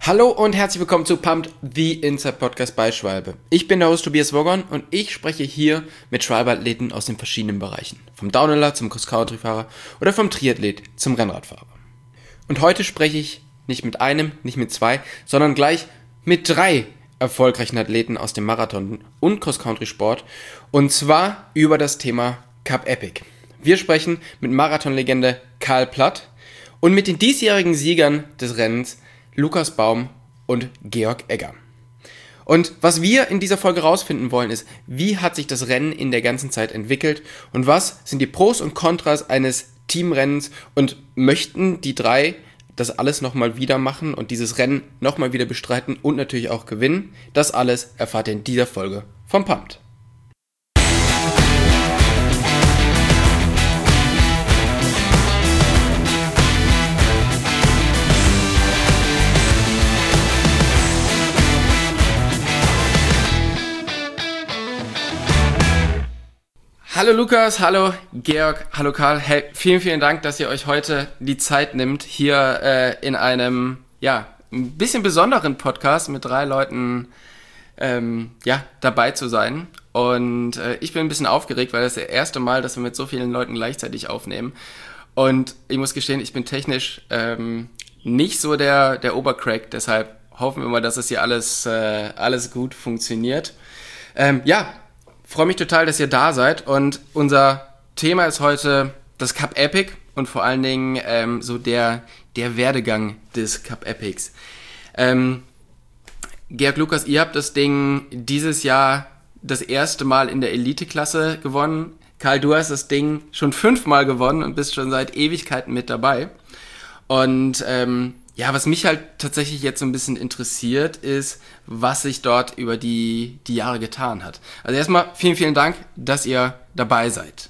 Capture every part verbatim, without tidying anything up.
Hallo und herzlich willkommen zu Pumped, the Inside Podcast bei Schwalbe. Ich bin der Host Tobias Wogon und ich spreche hier mit Schwalbe-Athleten aus den verschiedenen Bereichen. Vom Downhiller zum Cross-Country-Fahrer oder vom Triathlet zum Rennradfahrer. Und heute spreche ich nicht mit einem, nicht mit zwei, sondern gleich mit drei erfolgreichen Athleten aus dem Marathon- und Cross-Country-Sport. Und zwar über das Thema Cup Epic. Wir sprechen mit Marathonlegende Karl Platt und mit den diesjährigen Siegern des Rennens Lukas Baum und Georg Egger. Und was wir in dieser Folge rausfinden wollen ist, wie hat sich das Rennen in der ganzen Zeit entwickelt und was sind die Pros und Kontras eines Teamrennens und möchten die drei das alles nochmal wieder machen und dieses Rennen nochmal wieder bestreiten und natürlich auch gewinnen. Das alles erfahrt ihr in dieser Folge vom Pumped. Hallo Lukas, hallo Georg, hallo Karl. Hey, vielen, vielen Dank, dass ihr euch heute die Zeit nimmt, hier äh, in einem, ja, ein bisschen besonderen Podcast mit drei Leuten, ähm, ja, dabei zu sein. Und äh, ich bin ein bisschen aufgeregt, weil das ist das erste Mal, dass wir mit so vielen Leuten gleichzeitig aufnehmen. Und ich muss gestehen, ich bin technisch ähm, nicht so der, der Obercrack, deshalb hoffen wir mal, dass es hier alles, äh, alles gut funktioniert. Ähm, ja, freue mich total, dass ihr da seid und unser Thema ist heute das Cup Epic und vor allen Dingen ähm, so der, der Werdegang des Cup Epics. Ähm, Georg, Lukas, ihr habt das Ding dieses Jahr das erste Mal in der Elite-Klasse gewonnen. Karl, du hast das Ding schon fünfmal gewonnen und bist schon seit Ewigkeiten mit dabei. Und ähm, ja, was mich halt tatsächlich jetzt so ein bisschen interessiert, ist, was sich dort über die, die Jahre getan hat. Also erstmal vielen, vielen Dank, dass ihr dabei seid.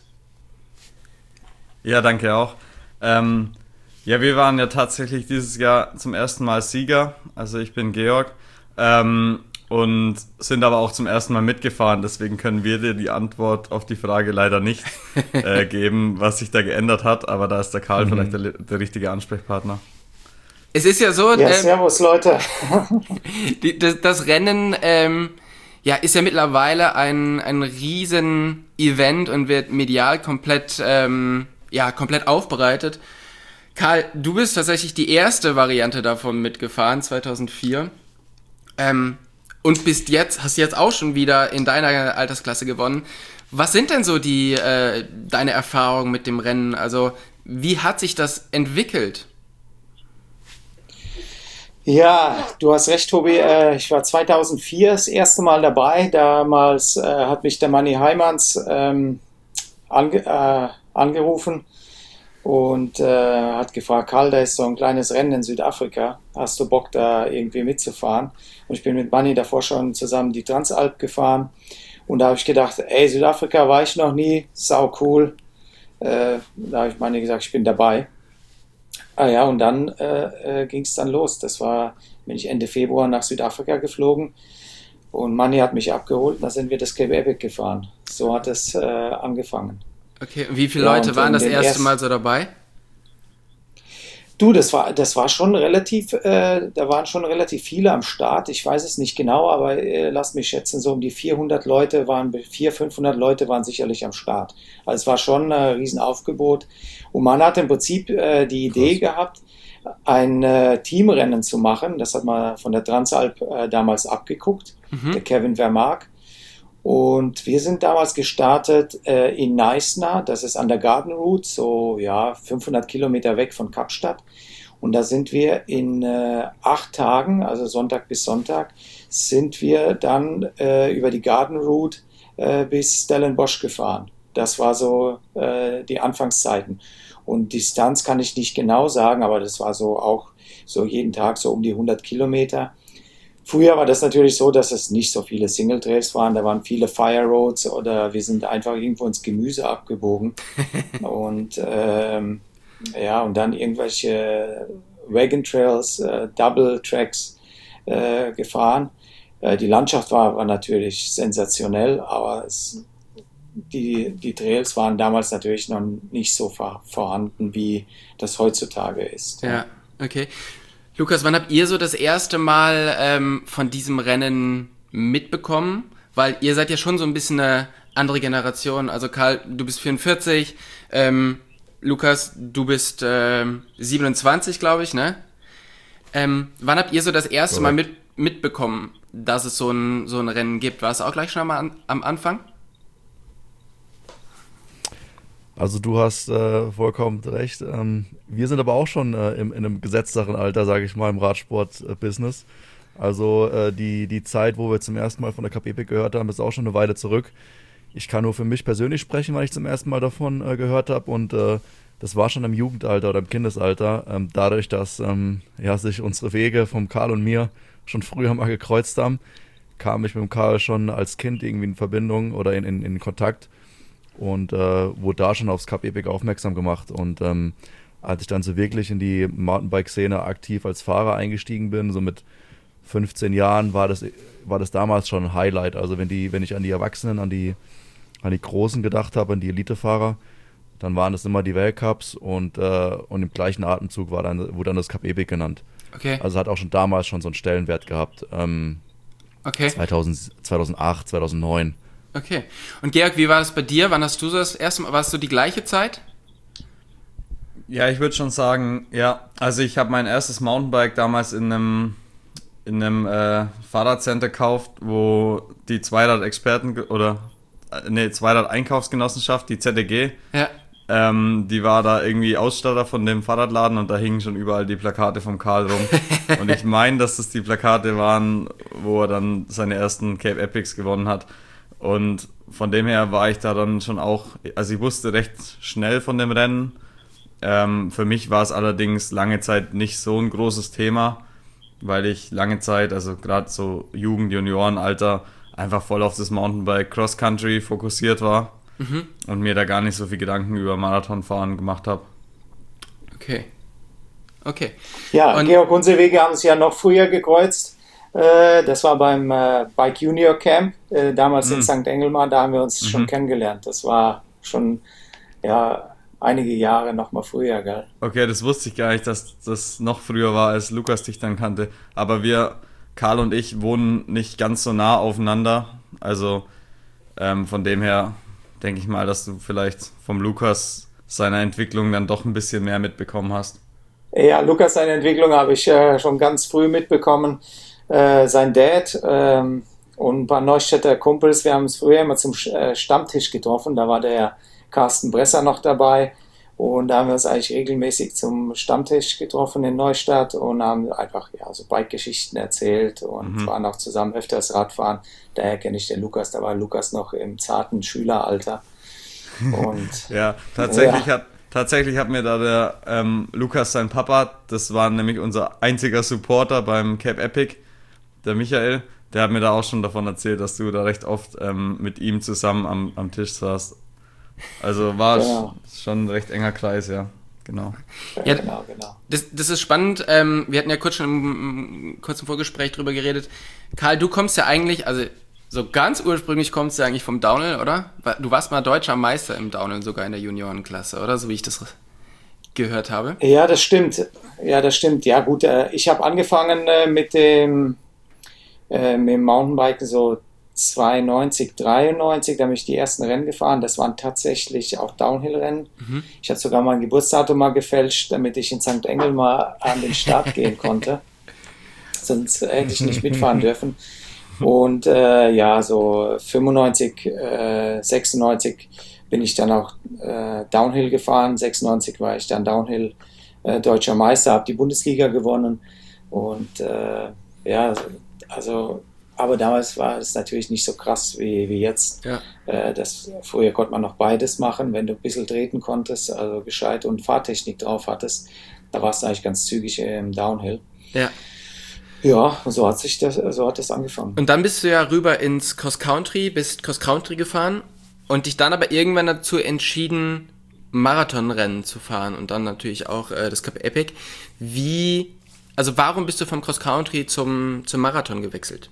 Ja, danke auch. Ähm, ja, wir waren ja tatsächlich dieses Jahr zum ersten Mal Sieger. Also ich bin Georg ähm, und sind aber auch zum ersten Mal mitgefahren. Deswegen können wir dir die Antwort auf die Frage leider nicht äh, geben, was sich da geändert hat. Aber da ist der Karl mhm. vielleicht der, der richtige Ansprechpartner. Es ist ja so, ja, ähm, servus Leute. die, das, das Rennen ähm, ja, ist ja mittlerweile ein, ein riesen Event und wird medial komplett, ähm, ja, komplett aufbereitet. Karl, du bist tatsächlich die erste Variante davon mitgefahren, zweitausendvier. Ähm, und bist jetzt, hast jetzt auch schon wieder in deiner Altersklasse gewonnen. Was sind denn so die äh, deine Erfahrungen mit dem Rennen? Also, wie hat sich das entwickelt? Ja, du hast recht, Tobi. Ich war zweitausendvier das erste Mal dabei. Damals äh, hat mich der Manni Heimanns ähm, ange, äh, angerufen und äh, hat gefragt, Karl, da ist so ein kleines Rennen in Südafrika. Hast du Bock, da irgendwie mitzufahren? Und ich bin mit Manni davor schon zusammen die Transalp gefahren. Und da habe ich gedacht, ey, Südafrika war ich noch nie, sau cool. Äh, da habe ich Manni gesagt, ich bin dabei. Ah ja, und dann äh, äh, ging es dann los. Das war, bin ich Ende Februar nach Südafrika geflogen und Manni hat mich abgeholt und da sind wir das Cape Epic gefahren. So hat es äh, angefangen. Okay, und wie viele ja, Leute waren das erste erst Mal so dabei? Du, das war, das war schon relativ, äh, da waren schon relativ viele am Start. Ich weiß es nicht genau, aber äh, lasst mich schätzen, so um die vierhundert Leute waren, vierhundert, fünfhundert Leute waren sicherlich am Start. Also es war schon ein Riesenaufgebot. Und man hat im Prinzip äh, die Idee Krass. gehabt, ein äh, Teamrennen zu machen. Das hat man von der Transalp äh, damals abgeguckt, mhm. der Kevin Vermaak. Und wir sind damals gestartet äh, in Neisner, das ist an der Garden Route, so ja fünfhundert Kilometer weg von Kapstadt. Und da sind wir in äh, acht Tagen, also Sonntag bis Sonntag, sind wir dann äh, über die Garden Route äh, bis Stellenbosch gefahren. Das war so äh, die Anfangszeiten. Und Distanz kann ich nicht genau sagen, aber das war so auch so jeden Tag so um die hundert Kilometer. Früher war das natürlich so, dass es nicht so viele Single Trails waren, da waren viele Fire Roads oder wir sind einfach irgendwo ins Gemüse abgebogen und ähm, ja, und dann irgendwelche Wagon Trails, äh, Double Tracks äh, gefahren. Äh, die Landschaft war, war natürlich sensationell, aber es, die, die Trails waren damals natürlich noch nicht so vor, vorhanden, wie das heutzutage ist. Ja, okay. Lukas, wann habt ihr so das erste Mal ähm, von diesem Rennen mitbekommen? Weil ihr seid ja schon so ein bisschen eine andere Generation. Also Karl, du bist vierundvierzig, ähm, Lukas, du bist ähm, siebenundzwanzig, glaube ich, ne? Ähm, wann habt ihr so das erste Mal mit, mitbekommen, dass es so ein, so ein Rennen gibt? War es auch gleich schon mal an, am Anfang? Also du hast äh, vollkommen recht. Ähm, wir sind aber auch schon äh, im, in einem gesetzteren Alter, sage ich mal, im Radsport-Business. Also äh, die, die Zeit, wo wir zum ersten Mal von der Cup Epic gehört haben, ist auch schon eine Weile zurück. Ich kann nur für mich persönlich sprechen, weil ich zum ersten Mal davon äh, gehört habe. Und äh, das war schon im Jugendalter oder im Kindesalter. Ähm, dadurch, dass ähm, ja, sich unsere Wege vom Karl und mir schon früher mal gekreuzt haben, kam ich mit dem Karl schon als Kind irgendwie in Verbindung oder in, in, in Kontakt. Und äh, wurde da schon aufs Cup Epic aufmerksam gemacht. Und ähm, als ich dann so wirklich in die Mountainbike-Szene aktiv als Fahrer eingestiegen bin, so mit fünfzehn Jahren, war das, war das damals schon ein Highlight. Also wenn die, wenn ich an die Erwachsenen, an die, an die Großen gedacht habe, an die Elitefahrer, dann waren das immer die Weltcups und, äh, und im gleichen Atemzug war dann, wurde dann das Cup Epic genannt. Okay. Also hat auch schon damals schon so einen Stellenwert gehabt. Ähm, okay. zweitausend, zweitausendacht, zweitausendneun. Okay. Und Georg, wie war das bei dir? Wann hast du das erste Mal, war es so die gleiche Zeit? Ja, ich würde schon sagen, ja, also ich habe mein erstes Mountainbike damals in einem, in einem äh, Fahrradcenter gekauft, wo die Zweirad-Experten oder äh, ne, Zweirad-Einkaufsgenossenschaft, die Z D G, Ja. ähm, die war da irgendwie Ausstatter von dem Fahrradladen und da hingen schon überall die Plakate vom Karl rum. Und ich meine, dass das die Plakate waren, wo er dann seine ersten Cape Epics gewonnen hat. Und von dem her war ich da dann schon auch, also ich wusste recht schnell von dem Rennen. Ähm, für mich war es allerdings lange Zeit nicht so ein großes Thema, weil ich lange Zeit, also gerade so Jugend-, Juniorenalter, einfach voll auf das Mountainbike Cross-Country fokussiert war mhm. und mir da gar nicht so viel Gedanken über Marathonfahren gemacht habe. Okay. Okay. Ja, und Georg, unsere Wege haben es ja noch früher gekreuzt. Das war beim äh, Bike Junior Camp, äh, damals mhm. in Sankt Engelmann, da haben wir uns mhm. schon kennengelernt. Das war schon ja, einige Jahre noch mal früher, gell? Okay, das wusste ich gar nicht, dass das noch früher war, als Lukas dich dann kannte. Aber wir, Karl und ich, wohnen nicht ganz so nah aufeinander. Also ähm, von dem her denke ich mal, dass du vielleicht vom Lukas seiner Entwicklung dann doch ein bisschen mehr mitbekommen hast. Ja, Lukas, seine Entwicklung habe ich äh, schon ganz früh mitbekommen. Äh, sein Dad ähm, und ein paar Neustädter Kumpels, wir haben uns früher immer zum äh, Stammtisch getroffen, da war der Carsten Bresser noch dabei und da haben wir uns eigentlich regelmäßig zum Stammtisch getroffen in Neustadt und haben einfach ja, so Bike-Geschichten erzählt und mhm. waren auch zusammen öfters Radfahren. Daher kenne ich den Lukas, da war Lukas noch im zarten Schüleralter. Und, ja, tatsächlich ja. hat Tatsächlich hat mir da der ähm, Lukas, sein Papa, das war nämlich unser einziger Supporter beim Cape Epic, der Michael, der hat mir da auch schon davon erzählt, dass du da recht oft ähm, mit ihm zusammen am, am Tisch saßt. Also war ja. schon ein recht enger Kreis, ja. Genau. Ja, genau, genau. Das, das ist spannend. Ähm, wir hatten ja kurz schon im, im kurzen Vorgespräch drüber geredet. Karl, du kommst ja eigentlich, also so ganz ursprünglich kommst du ja eigentlich vom Downhill, oder? Du warst mal deutscher Meister im Downhill, sogar in der Juniorenklasse, oder? So wie ich das gehört habe. Ja, das stimmt. Ja, das stimmt. Ja, gut. Äh, ich habe angefangen äh, mit dem äh, mit dem Mountainbiken so zweiundneunzig, dreiundneunzig, da bin ich die ersten Rennen gefahren. Das waren tatsächlich auch Downhill-Rennen. Mhm. Ich hatte sogar mein Geburtsdatum mal gefälscht, damit ich in Sankt Engel mal an den Start gehen konnte. Sonst hätte ich nicht mitfahren dürfen. Und äh, ja, so fünfundneunzig, äh, sechsundneunzig bin ich dann auch äh, Downhill gefahren. sechsundneunzig war ich dann Downhill äh, deutscher Meister, habe die Bundesliga gewonnen. Und äh, ja, also, aber damals war es natürlich nicht so krass wie, wie jetzt. Ja. Äh, das, früher konnte man noch beides machen, wenn du ein bisschen treten konntest, also gescheit und Fahrtechnik drauf hattest. Da warst du eigentlich ganz zügig im Downhill. Ja. Ja, so hat sich das, so hat das angefangen. Und dann bist du ja rüber ins Cross Country, bist Cross Country gefahren und dich dann aber irgendwann dazu entschieden, Marathonrennen zu fahren und dann natürlich auch äh, das Cup Epic. Wie, also warum bist du vom Cross Country zum, zum Marathon gewechselt?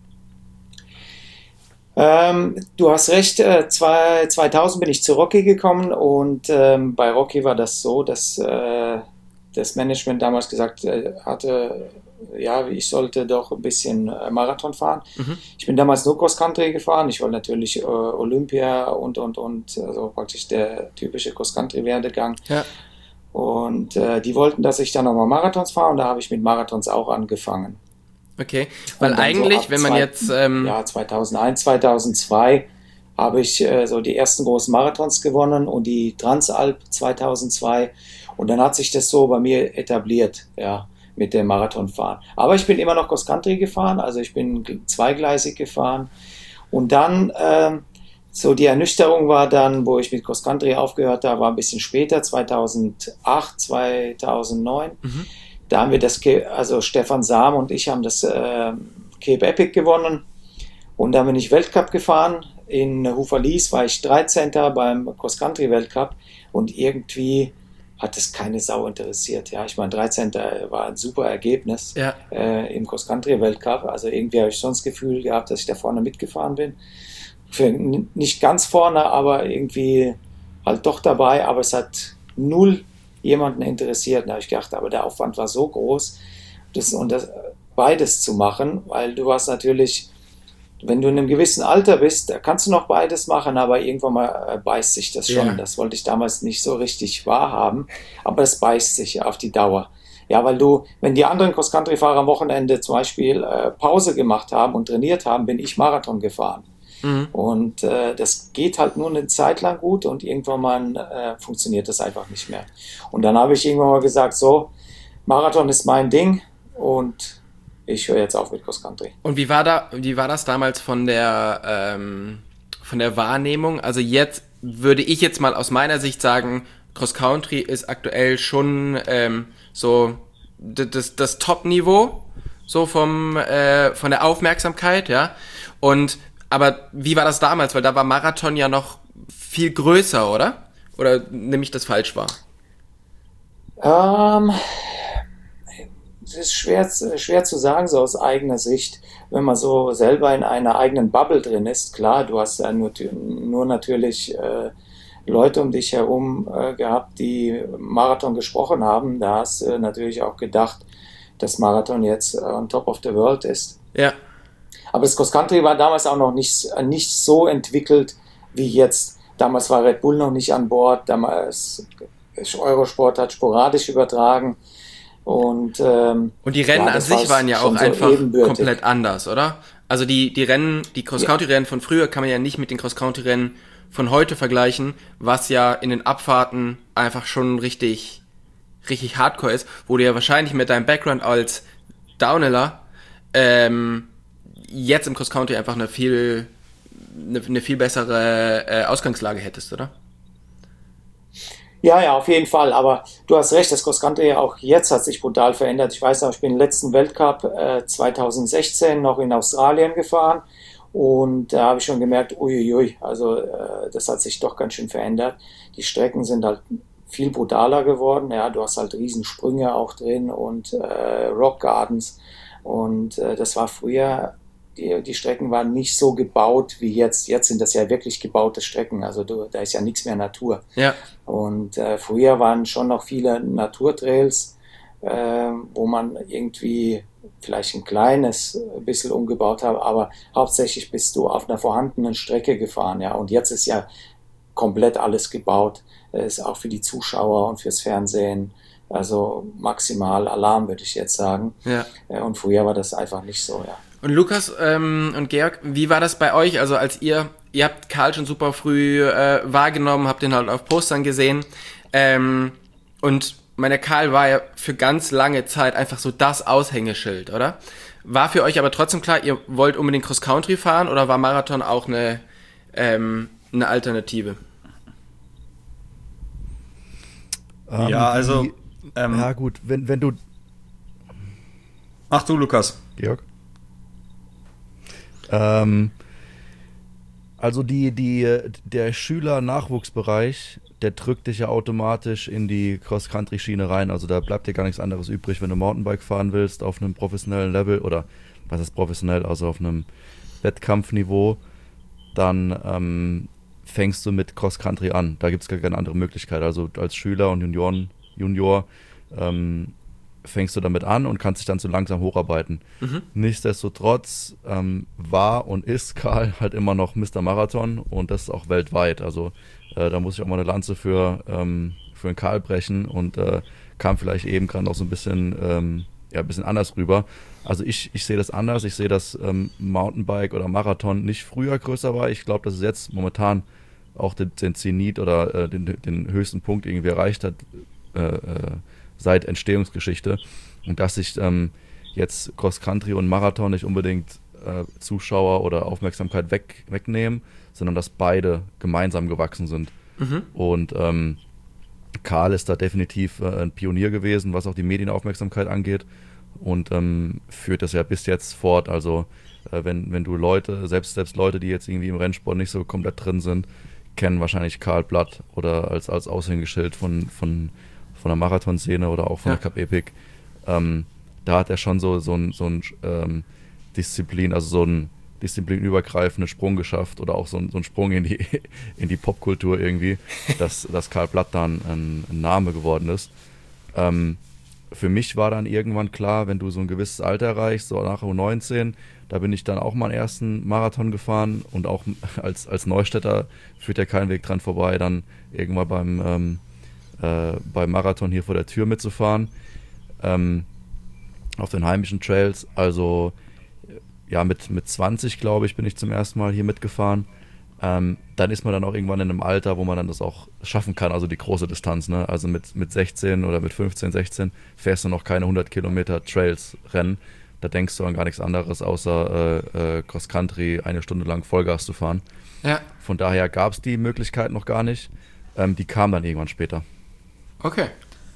Ähm, du hast recht, äh, zwei, zweitausend bin ich zu Rocky gekommen und ähm, bei Rocky war das so, dass äh, das Management damals gesagt äh, hatte, ja, ich sollte doch ein bisschen äh, Marathon fahren. Mhm. Ich bin damals nur Cross-Country gefahren. Ich wollte natürlich äh, Olympia und, und, und, also praktisch der typische Cross-Country-Werdegang. Ja. Und äh, die wollten, dass ich dann nochmal Marathons fahre und da habe ich mit Marathons auch angefangen. Okay, weil eigentlich, so wenn man zwei, jetzt... Ähm ja, zweitausendeins, zweitausendzwei habe ich äh, so die ersten großen Marathons gewonnen und die Transalp zweitausendzwei und dann hat sich das so bei mir etabliert, ja, mit dem Marathonfahren. Aber ich bin immer noch Cross-Country gefahren, also ich bin zweigleisig gefahren und dann... Ähm, So, die Ernüchterung war dann, wo ich mit Cross Country aufgehört habe, war ein bisschen später, zweitausendacht, zweitausendneun. Mhm. Da haben wir das, also Stefan Sam und ich haben das äh, Cape Epic gewonnen und da bin ich Weltcup gefahren. In Houffalize war ich dreizehnter beim Cross Country Weltcup und irgendwie hat es keine Sau interessiert. Ja, ich meine, dreizehnter war ein super Ergebnis ja. äh, im Cross Country Weltcup. Also irgendwie habe ich sonst das Gefühl gehabt, dass ich da vorne mitgefahren bin. Für, nicht ganz vorne, aber irgendwie halt doch dabei, aber es hat null jemanden interessiert. Da habe ich gedacht, aber der Aufwand war so groß, das, und das beides zu machen, weil du hast natürlich, wenn du in einem gewissen Alter bist, da kannst du noch beides machen, aber irgendwann mal beißt sich das schon. Ja. Das wollte ich damals nicht so richtig wahrhaben, aber es beißt sich auf die Dauer. Ja, weil du, wenn die anderen Cross-Country-Fahrer am Wochenende zum Beispiel äh, Pause gemacht haben und trainiert haben, bin ich Marathon gefahren. Mhm. Und äh, das geht halt nur eine Zeit lang gut und irgendwann mal äh, funktioniert das einfach nicht mehr. Und dann habe ich irgendwann mal gesagt, so, Marathon ist mein Ding und ich höre jetzt auf mit Cross Country. Und wie war da, wie war das damals von der ähm, von der Wahrnehmung? Also jetzt würde ich jetzt mal aus meiner Sicht sagen, Cross Country ist aktuell schon ähm, so das, das Top-Niveau so vom äh, von der Aufmerksamkeit, ja. Und aber wie war das damals? Weil da war Marathon ja noch viel größer, oder? Oder nehme ich das falsch wahr? Ähm, es ist schwer, schwer zu sagen, so aus eigener Sicht. Wenn man so selber in einer eigenen Bubble drin ist, klar, du hast ja nur, nur natürlich äh, Leute um dich herum äh, gehabt, die Marathon gesprochen haben. Da hast du äh, natürlich auch gedacht, dass Marathon jetzt äh, on top of the world ist. Ja. Aber das Cross Country war damals auch noch nicht, nicht so entwickelt wie jetzt. Damals war Red Bull noch nicht an Bord, damals Eurosport hat sporadisch übertragen. Und, ähm, und die Rennen ja, an sich waren ja auch so einfach ebenbürtig. Komplett anders, oder? Also die, die Rennen, die Cross-Country-Rennen von früher kann man ja nicht mit den Cross-Country-Rennen von heute vergleichen, was ja in den Abfahrten einfach schon richtig, richtig hardcore ist, wo du ja wahrscheinlich mit deinem Background als Downhiller ähm, jetzt im Cross-Country einfach eine viel, eine, eine viel bessere äh, Ausgangslage hättest, oder? Ja, ja, auf jeden Fall, aber du hast recht, das Cross-Country auch jetzt hat sich brutal verändert. Ich weiß noch, ich bin im letzten Weltcup äh, zweitausendsechzehn noch in Australien gefahren und da habe ich schon gemerkt, uiuiui, also äh, das hat sich doch ganz schön verändert. Die Strecken sind halt viel brutaler geworden, ja, du hast halt Riesensprünge auch drin und äh, Rock Gardens und äh, das war früher... Die, die Strecken waren nicht so gebaut wie jetzt. Jetzt sind das ja wirklich gebaute Strecken. Also du, da ist ja nichts mehr Natur. Ja. Und äh, früher waren schon noch viele Naturtrails, äh, wo man irgendwie vielleicht ein kleines bisschen umgebaut hat, aber hauptsächlich bist du auf einer vorhandenen Strecke gefahren. Ja. Und jetzt ist ja komplett alles gebaut. Ist auch für die Zuschauer und fürs Fernsehen. Also maximal Alarm, würde ich jetzt sagen. Ja. Und früher war das einfach nicht so, ja. Und Lukas ähm, und Georg, wie war das bei euch? Also als ihr, ihr habt Karl schon super früh äh, wahrgenommen, habt ihn halt auf Postern gesehen. Ähm, und meine Karl war ja für ganz lange Zeit einfach so das Aushängeschild, oder? War für euch aber trotzdem klar, ihr wollt unbedingt Cross-Country fahren oder war Marathon auch eine, ähm, eine Alternative? Ähm, ja, also... Die, ähm, ja gut, wenn, wenn du... Ach du, Lukas. Georg? Ähm, also die, die, der Schüler-Nachwuchsbereich, der drückt dich ja automatisch in die Cross-Country-Schiene rein. Also da bleibt dir gar nichts anderes übrig, wenn du Mountainbike fahren willst auf einem professionellen Level oder was ist professionell, also auf einem Wettkampfniveau, dann ähm, fängst du mit Cross-Country an. Da gibt es gar keine andere Möglichkeit. Also als Schüler und Junioren, Junior ähm, fängst du damit an und kannst dich dann so langsam hocharbeiten. Mhm. Nichtsdestotrotz ähm, war und ist Karl halt immer noch Mister Marathon und das auch weltweit. Also äh, da muss ich auch mal eine Lanze für, ähm, für den Karl brechen und äh, kam vielleicht eben gerade noch so ein bisschen, ähm, ja, ein bisschen anders rüber. Also ich, ich sehe das anders. Ich sehe, dass ähm, Mountainbike oder Marathon nicht früher größer war. Ich glaube, dass es jetzt momentan auch den, den Zenit oder äh, den, den höchsten Punkt irgendwie erreicht hat, äh, äh, seit Entstehungsgeschichte, und dass sich ähm, jetzt Cross-Country und Marathon nicht unbedingt äh, Zuschauer oder Aufmerksamkeit weg, wegnehmen, sondern dass beide gemeinsam gewachsen sind. Mhm. Und ähm, Karl ist da definitiv äh, ein Pionier gewesen, was auch die Medienaufmerksamkeit angeht, und ähm, führt das ja bis jetzt fort. Also äh, wenn, wenn du Leute, selbst, selbst Leute, die jetzt irgendwie im Rennsport nicht so komplett drin sind, kennen wahrscheinlich Karl Blatt oder als, als Aushängeschild von, von von der Marathonszene oder auch von ja. der Cup Epic. Ähm, da hat er schon so, so ein, so ein ähm, Disziplin, also so einen disziplinübergreifenden Sprung geschafft oder auch so ein, so ein Sprung in die, in die Popkultur irgendwie, dass, dass Karl Blatt dann ein, ein Name geworden ist. Ähm, für mich war dann irgendwann klar, wenn du so ein gewisses Alter erreichst, so nach U neunzehn, da bin ich dann auch meinen ersten Marathon gefahren, und auch als, als Neustädter führt ja kein Weg dran vorbei, dann irgendwann beim ähm, Äh, beim Marathon hier vor der Tür mitzufahren, ähm, auf den heimischen Trails. Also ja, mit, mit zwanzig, glaube ich, bin ich zum ersten Mal hier mitgefahren. Ähm, dann ist man dann auch irgendwann in einem Alter, wo man dann das auch schaffen kann, also die große Distanz. Ne? Also mit, mit sechzehn oder mit fünfzehn, sechzehn fährst du noch keine hundert Kilometer Trails rennen. Da denkst du an gar nichts anderes, außer äh, äh, Cross-Country eine Stunde lang Vollgas zu fahren. Ja. Von daher gab es die Möglichkeit noch gar nicht. Ähm, die kam dann irgendwann später. Okay.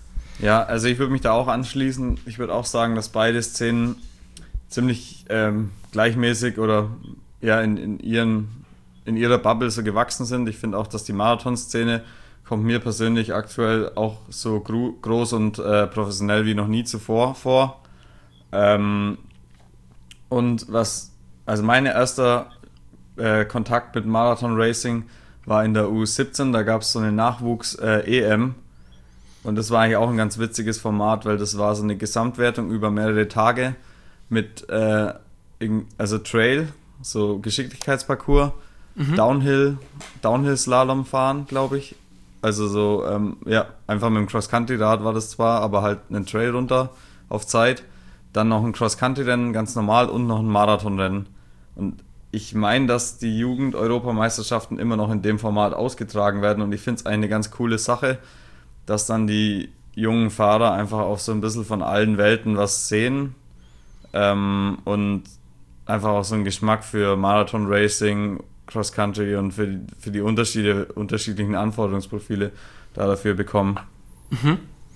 Ja, also ich würde mich da auch anschließen. Ich würde auch sagen, dass beide Szenen ziemlich ähm, gleichmäßig oder ja in, in, ihren, in ihrer Bubble so gewachsen sind. Ich finde auch, dass die Marathon-Szene kommt mir persönlich aktuell auch so gro- groß und äh, professionell wie noch nie zuvor vor. Ähm, und was, also mein erster äh, Kontakt mit Marathon-Racing war in der U siebzehn, da gab es so eine Nachwuchs-E M. Und das war eigentlich auch ein ganz witziges Format, weil das war so eine Gesamtwertung über mehrere Tage mit äh, also Trail, so Geschicklichkeitsparcours, mhm. Downhill, Downhill-Slalom fahren, glaube ich. Also so, ähm, ja, einfach mit dem Cross-Country-Rad war das zwar, aber halt einen Trail runter auf Zeit. Dann noch ein Cross-Country-Rennen, ganz normal, und noch ein Marathonrennen. Und ich meine, dass die Jugend-Europameisterschaften immer noch in dem Format ausgetragen werden, und ich finde es eine ganz coole Sache, dass dann die jungen Fahrer einfach auch so ein bisschen von allen Welten was sehen ähm, und einfach auch so einen Geschmack für Marathon-Racing, Cross-Country und für, für die Unterschiede, unterschiedlichen Anforderungsprofile da dafür bekommen. Mhm.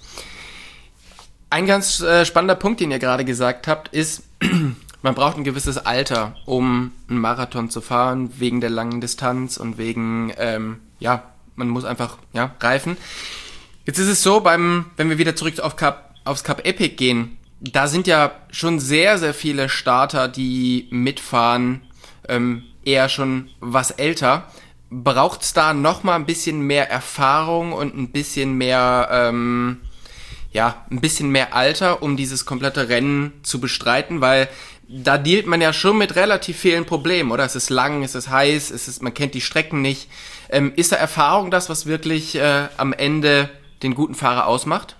Ein ganz äh, spannender Punkt, den ihr gerade gesagt habt, ist, man braucht ein gewisses Alter, um einen Marathon zu fahren, wegen der langen Distanz und wegen, ähm, ja, man muss einfach, ja, reifen. Jetzt ist es so, beim, wenn wir wieder zurück auf Cup, aufs Cup Epic gehen, da sind ja schon sehr, sehr viele Starter, die mitfahren, ähm, eher schon was älter. Braucht es da nochmal ein bisschen mehr Erfahrung und ein bisschen mehr, ähm, ja, ein bisschen mehr Alter, um dieses komplette Rennen zu bestreiten, weil da dealt man ja schon mit relativ vielen Problemen, oder? Es ist lang, es ist heiß, es ist, man kennt die Strecken nicht. Ähm, ist da Erfahrung das, was wirklich äh, am Ende den guten Fahrer ausmacht?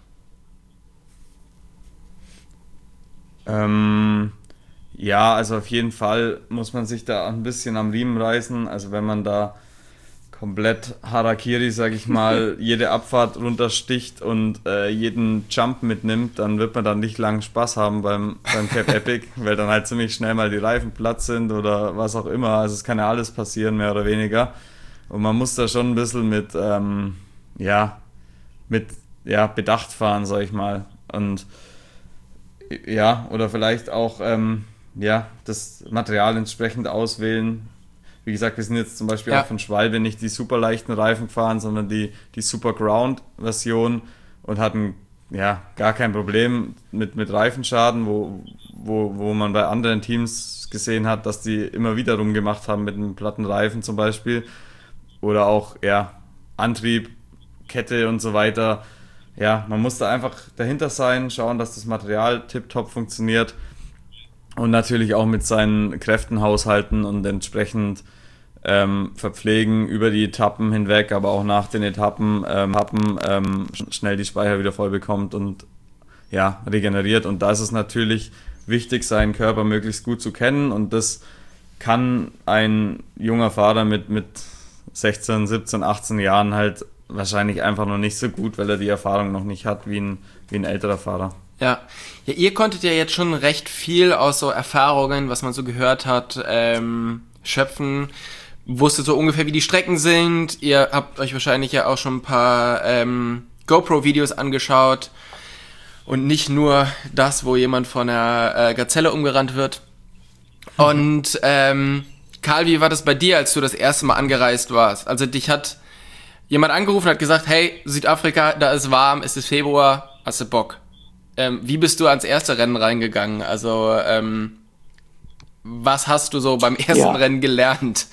Ähm, ja, also auf jeden Fall muss man sich da ein bisschen am Riemen reißen. Also wenn man da komplett Harakiri, sag ich mal, jede Abfahrt runtersticht und äh, jeden Jump mitnimmt, dann wird man dann nicht lange Spaß haben beim, beim Cap Epic, weil dann halt ziemlich schnell mal die Reifen platt sind oder was auch immer. Also es kann ja alles passieren, mehr oder weniger. Und man muss da schon ein bisschen mit, ähm, ja, mit ja, Bedacht fahren, sag ich mal. Und ja, oder vielleicht auch ähm, ja, das Material entsprechend auswählen. Wie gesagt, wir sind jetzt zum Beispiel ja. auch von Schwalbe nicht die super leichten Reifen gefahren, sondern die, die Super Ground Version und hatten ja gar kein Problem mit, mit Reifenschaden, wo, wo, wo man bei anderen Teams gesehen hat, dass die immer wieder rumgemacht haben mit einem platten Reifen zum Beispiel. Oder auch ja, Antrieb, Kette und so weiter. ja, man muss da einfach dahinter sein, schauen, dass das Material tipptopp funktioniert und natürlich auch mit seinen Kräften haushalten und entsprechend ähm, verpflegen über die Etappen hinweg, aber auch nach den Etappen, ähm, Etappen ähm, schnell die Speicher wieder voll bekommt und ja, regeneriert. Und da ist es natürlich wichtig, seinen Körper möglichst gut zu kennen, und das kann ein junger Fahrer mit, mit sechzehn, siebzehn, achtzehn Jahren halt wahrscheinlich einfach noch nicht so gut, weil er die Erfahrung noch nicht hat wie ein, wie ein älterer Fahrer. Ja. Ja, ihr konntet ja jetzt schon recht viel aus so Erfahrungen, was man so gehört hat, ähm, schöpfen. Wusstet so ungefähr, wie die Strecken sind. Ihr habt euch wahrscheinlich ja auch schon ein paar ähm, GoPro-Videos angeschaut und nicht nur das, wo jemand von einer äh, Gazelle umgerannt wird. Mhm. Und ähm, Karl, wie war das bei dir, als du das erste Mal angereist warst? Also dich hat jemand angerufen, hat gesagt, hey, Südafrika, da ist warm, es ist Februar, hast du Bock? Ähm, wie bist du ans erste Rennen reingegangen? Also ähm, was hast du so beim ersten ja. Rennen gelernt?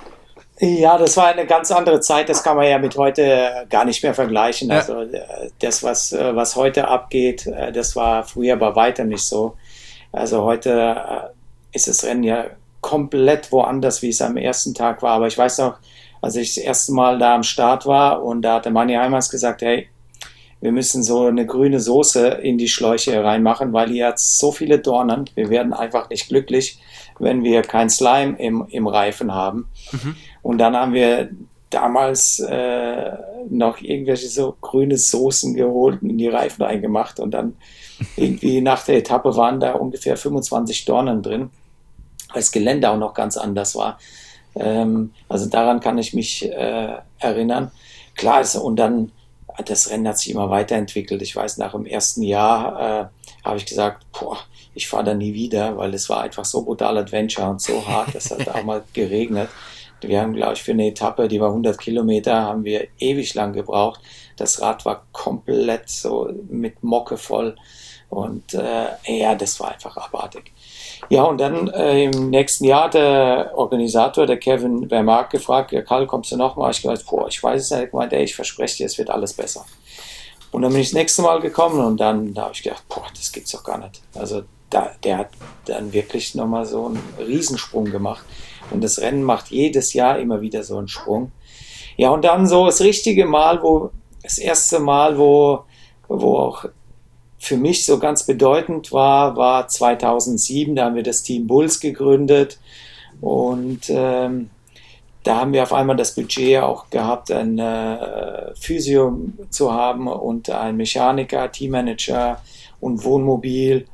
Ja, das war eine ganz andere Zeit, das kann man ja mit heute gar nicht mehr vergleichen. Ja. Also das, was, was heute abgeht, das war früher bei weitem nicht so. Also heute ist das Rennen ja komplett woanders, wie es am ersten Tag war. Aber ich weiß noch, als ich das erste Mal da am Start war, und da hatte Manni Heimers gesagt, hey, wir müssen so eine grüne Soße in die Schläuche reinmachen, weil hier hat so viele Dornen. Wir werden einfach nicht glücklich, wenn wir kein Slime im, im Reifen haben. Mhm. Und dann haben wir damals äh, noch irgendwelche so grüne Soßen geholt und in die Reifen reingemacht. Und dann irgendwie nach der Etappe waren da ungefähr fünfundzwanzig Dornen drin, weil das Gelände auch noch ganz anders war. Ähm, also daran kann ich mich äh, erinnern. Klar ist, und dann das Rennen hat sich immer weiterentwickelt. Ich weiß, nach dem ersten Jahr äh, habe ich gesagt, boah, ich fahre da nie wieder, weil es war einfach so brutal Adventure und so hart. Es hat auch mal geregnet. Wir haben, glaube ich, für eine Etappe, die war hundert Kilometer, haben wir ewig lang gebraucht. Das Rad war komplett so mit Mocke voll. Und äh, ja, das war einfach abartig. Ja, und dann äh, im nächsten Jahr hat der Organisator, der Kevin Vermark, gefragt, ja, Karl, kommst du nochmal? Ich gesagt, boah, ich weiß es nicht. Ich meinte, ey, ich verspreche dir, es wird alles besser. Und dann bin ich das nächste Mal gekommen, und dann da habe ich gedacht, boah, das gibt's doch gar nicht. Also da, der hat dann wirklich nochmal so einen Riesensprung gemacht. Und das Rennen macht jedes Jahr immer wieder so einen Sprung. Ja, und dann so das richtige Mal, wo das erste Mal, wo, wo auch für mich so ganz bedeutend war, war zweitausendsieben. Da haben wir das Team Bulls gegründet, und ähm, da haben wir auf einmal das Budget auch gehabt, ein äh, Physio zu haben und einen Mechaniker, Teammanager und Wohnmobil.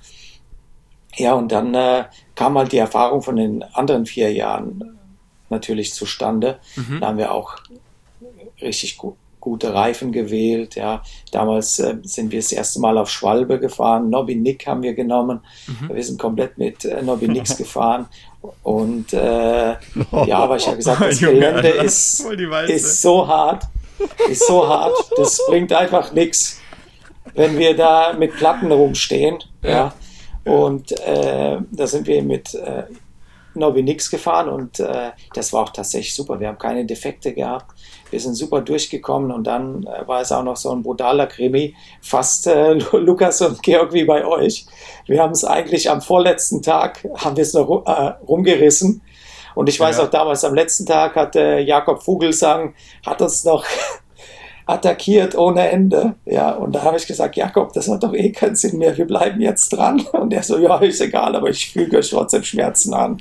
Ja, und dann äh, kam halt die Erfahrung von den anderen vier Jahren natürlich zustande. Mhm. Da haben wir auch richtig gut gute Reifen gewählt, ja. Damals äh, sind wir das erste Mal auf Schwalbe gefahren. Nobby Nick haben wir genommen. Mhm. Wir sind komplett mit äh, Nobby Nicks gefahren. Und äh, ja, aber ich habe gesagt, das Gelände ist, ist so hart. Ist so hart. Das bringt einfach nichts, wenn wir da mit Platten rumstehen. Ja. Und äh, da sind wir mit äh, Nobby Nicks gefahren, und äh, das war auch tatsächlich super. Wir haben keine Defekte gehabt. Wir sind super durchgekommen, und dann äh, war es auch noch so ein brutaler Krimi, fast äh, Lukas und Georg wie bei euch. Wir haben es eigentlich am vorletzten Tag, haben wir es noch äh, rumgerissen, und ich weiß ja. auch damals, am letzten Tag hat äh, Jakob Vogelsang, hat uns noch attackiert ohne Ende, ja, und da habe ich gesagt, Jakob, das hat doch eh keinen Sinn mehr, wir bleiben jetzt dran, und er so, ja, ist egal, aber ich füge euch trotzdem Schmerzen an.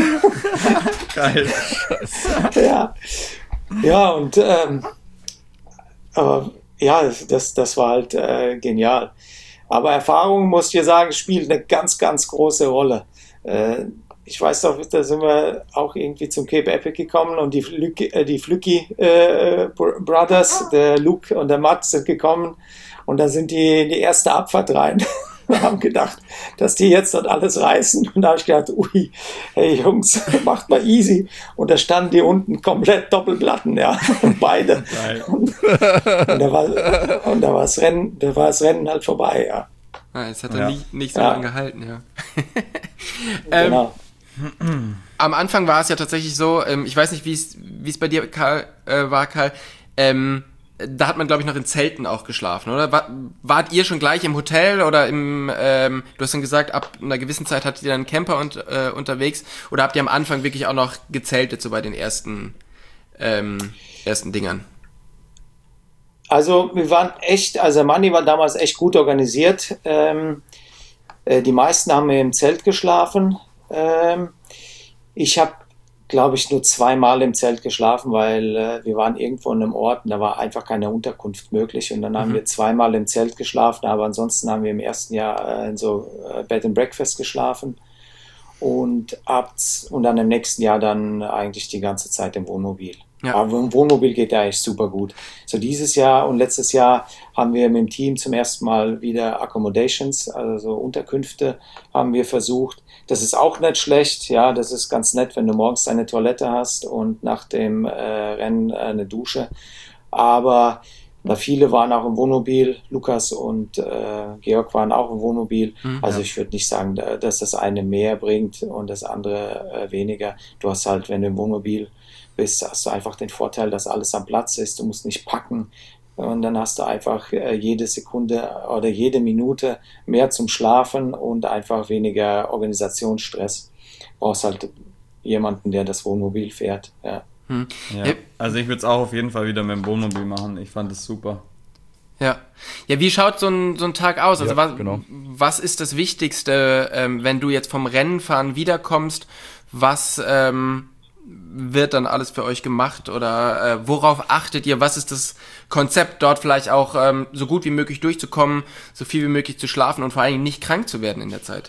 Geil. ja. Ja, und ähm, aber, ja, das, das war halt äh, genial. Aber Erfahrung, muss ich dir sagen, spielt eine ganz, ganz große Rolle. Äh, ich weiß doch, da sind wir auch irgendwie zum Cape Epic gekommen, und die, Flücki, äh, die Flücki äh, Brothers, der Luke und der Matt, sind gekommen, und da sind die in die erste Abfahrt rein. Wir haben gedacht, dass die jetzt dort alles reißen. Und da habe ich gedacht, ui, hey Jungs, macht mal easy. Und da standen die unten komplett Doppelplatten, ja, beide. Und, und da war, und da war das Rennen, da war das Rennen halt vorbei, ja. Ah, jetzt hat er Ja. nie, nicht so Ja. lange gehalten, ja. ähm, Genau. Am Anfang war es ja tatsächlich so, ähm, ich weiß nicht, wie es wie es bei dir, Karl, äh, war, Karl, ähm, da hat man, glaube ich, noch in Zelten auch geschlafen, oder? War, wart ihr schon gleich im Hotel oder im, ähm, du hast dann gesagt, ab einer gewissen Zeit hattet ihr dann einen Camper und, äh, unterwegs, oder habt ihr am Anfang wirklich auch noch gezeltet, so bei den ersten, ähm, ersten Dingern? Also wir waren echt, also Manni war damals echt gut organisiert. Ähm, äh, die meisten haben wir im Zelt geschlafen. Ähm, ich habe, glaube ich, nur zweimal im Zelt geschlafen, weil äh, wir waren irgendwo in einem Ort und da war einfach keine Unterkunft möglich. Und dann mhm. haben wir zweimal im Zelt geschlafen, aber ansonsten haben wir im ersten Jahr äh, in so äh, Bed and Breakfast geschlafen. Und, ab, und dann im nächsten Jahr dann eigentlich die ganze Zeit im Wohnmobil. Ja. Aber im Wohnmobil geht ja eigentlich super gut. So dieses Jahr und letztes Jahr haben wir mit dem Team zum ersten Mal wieder Accommodations, also Unterkünfte, haben wir versucht. Das ist auch nicht schlecht. Ja, das ist ganz nett, wenn du morgens eine Toilette hast und nach dem äh, Rennen äh, eine Dusche. Aber na, viele waren auch im Wohnmobil. Lukas und äh, Georg waren auch im Wohnmobil. Mhm, also ja. Ich würde nicht sagen, dass das eine mehr bringt und das andere äh, weniger. Du hast halt, wenn du im Wohnmobil bist, hast du einfach den Vorteil, dass alles am Platz ist. Du musst nicht packen. Und dann hast du einfach äh, jede Sekunde oder jede Minute mehr zum Schlafen und einfach weniger Organisationsstress. Du brauchst halt jemanden, der das Wohnmobil fährt. Ja. Hm. Ja. Also ich würde es auch auf jeden Fall wieder mit dem Wohnmobil machen. Ich fand es super. Ja. Ja, wie schaut so ein, so ein Tag aus? Also ja, was, genau. was ist das Wichtigste, ähm, wenn du jetzt vom Rennenfahren wiederkommst? Was ähm, wird dann alles für euch gemacht? Oder äh, worauf achtet ihr? Was ist das Konzept, dort vielleicht auch ähm, so gut wie möglich durchzukommen, so viel wie möglich zu schlafen und vor allem nicht krank zu werden in der Zeit?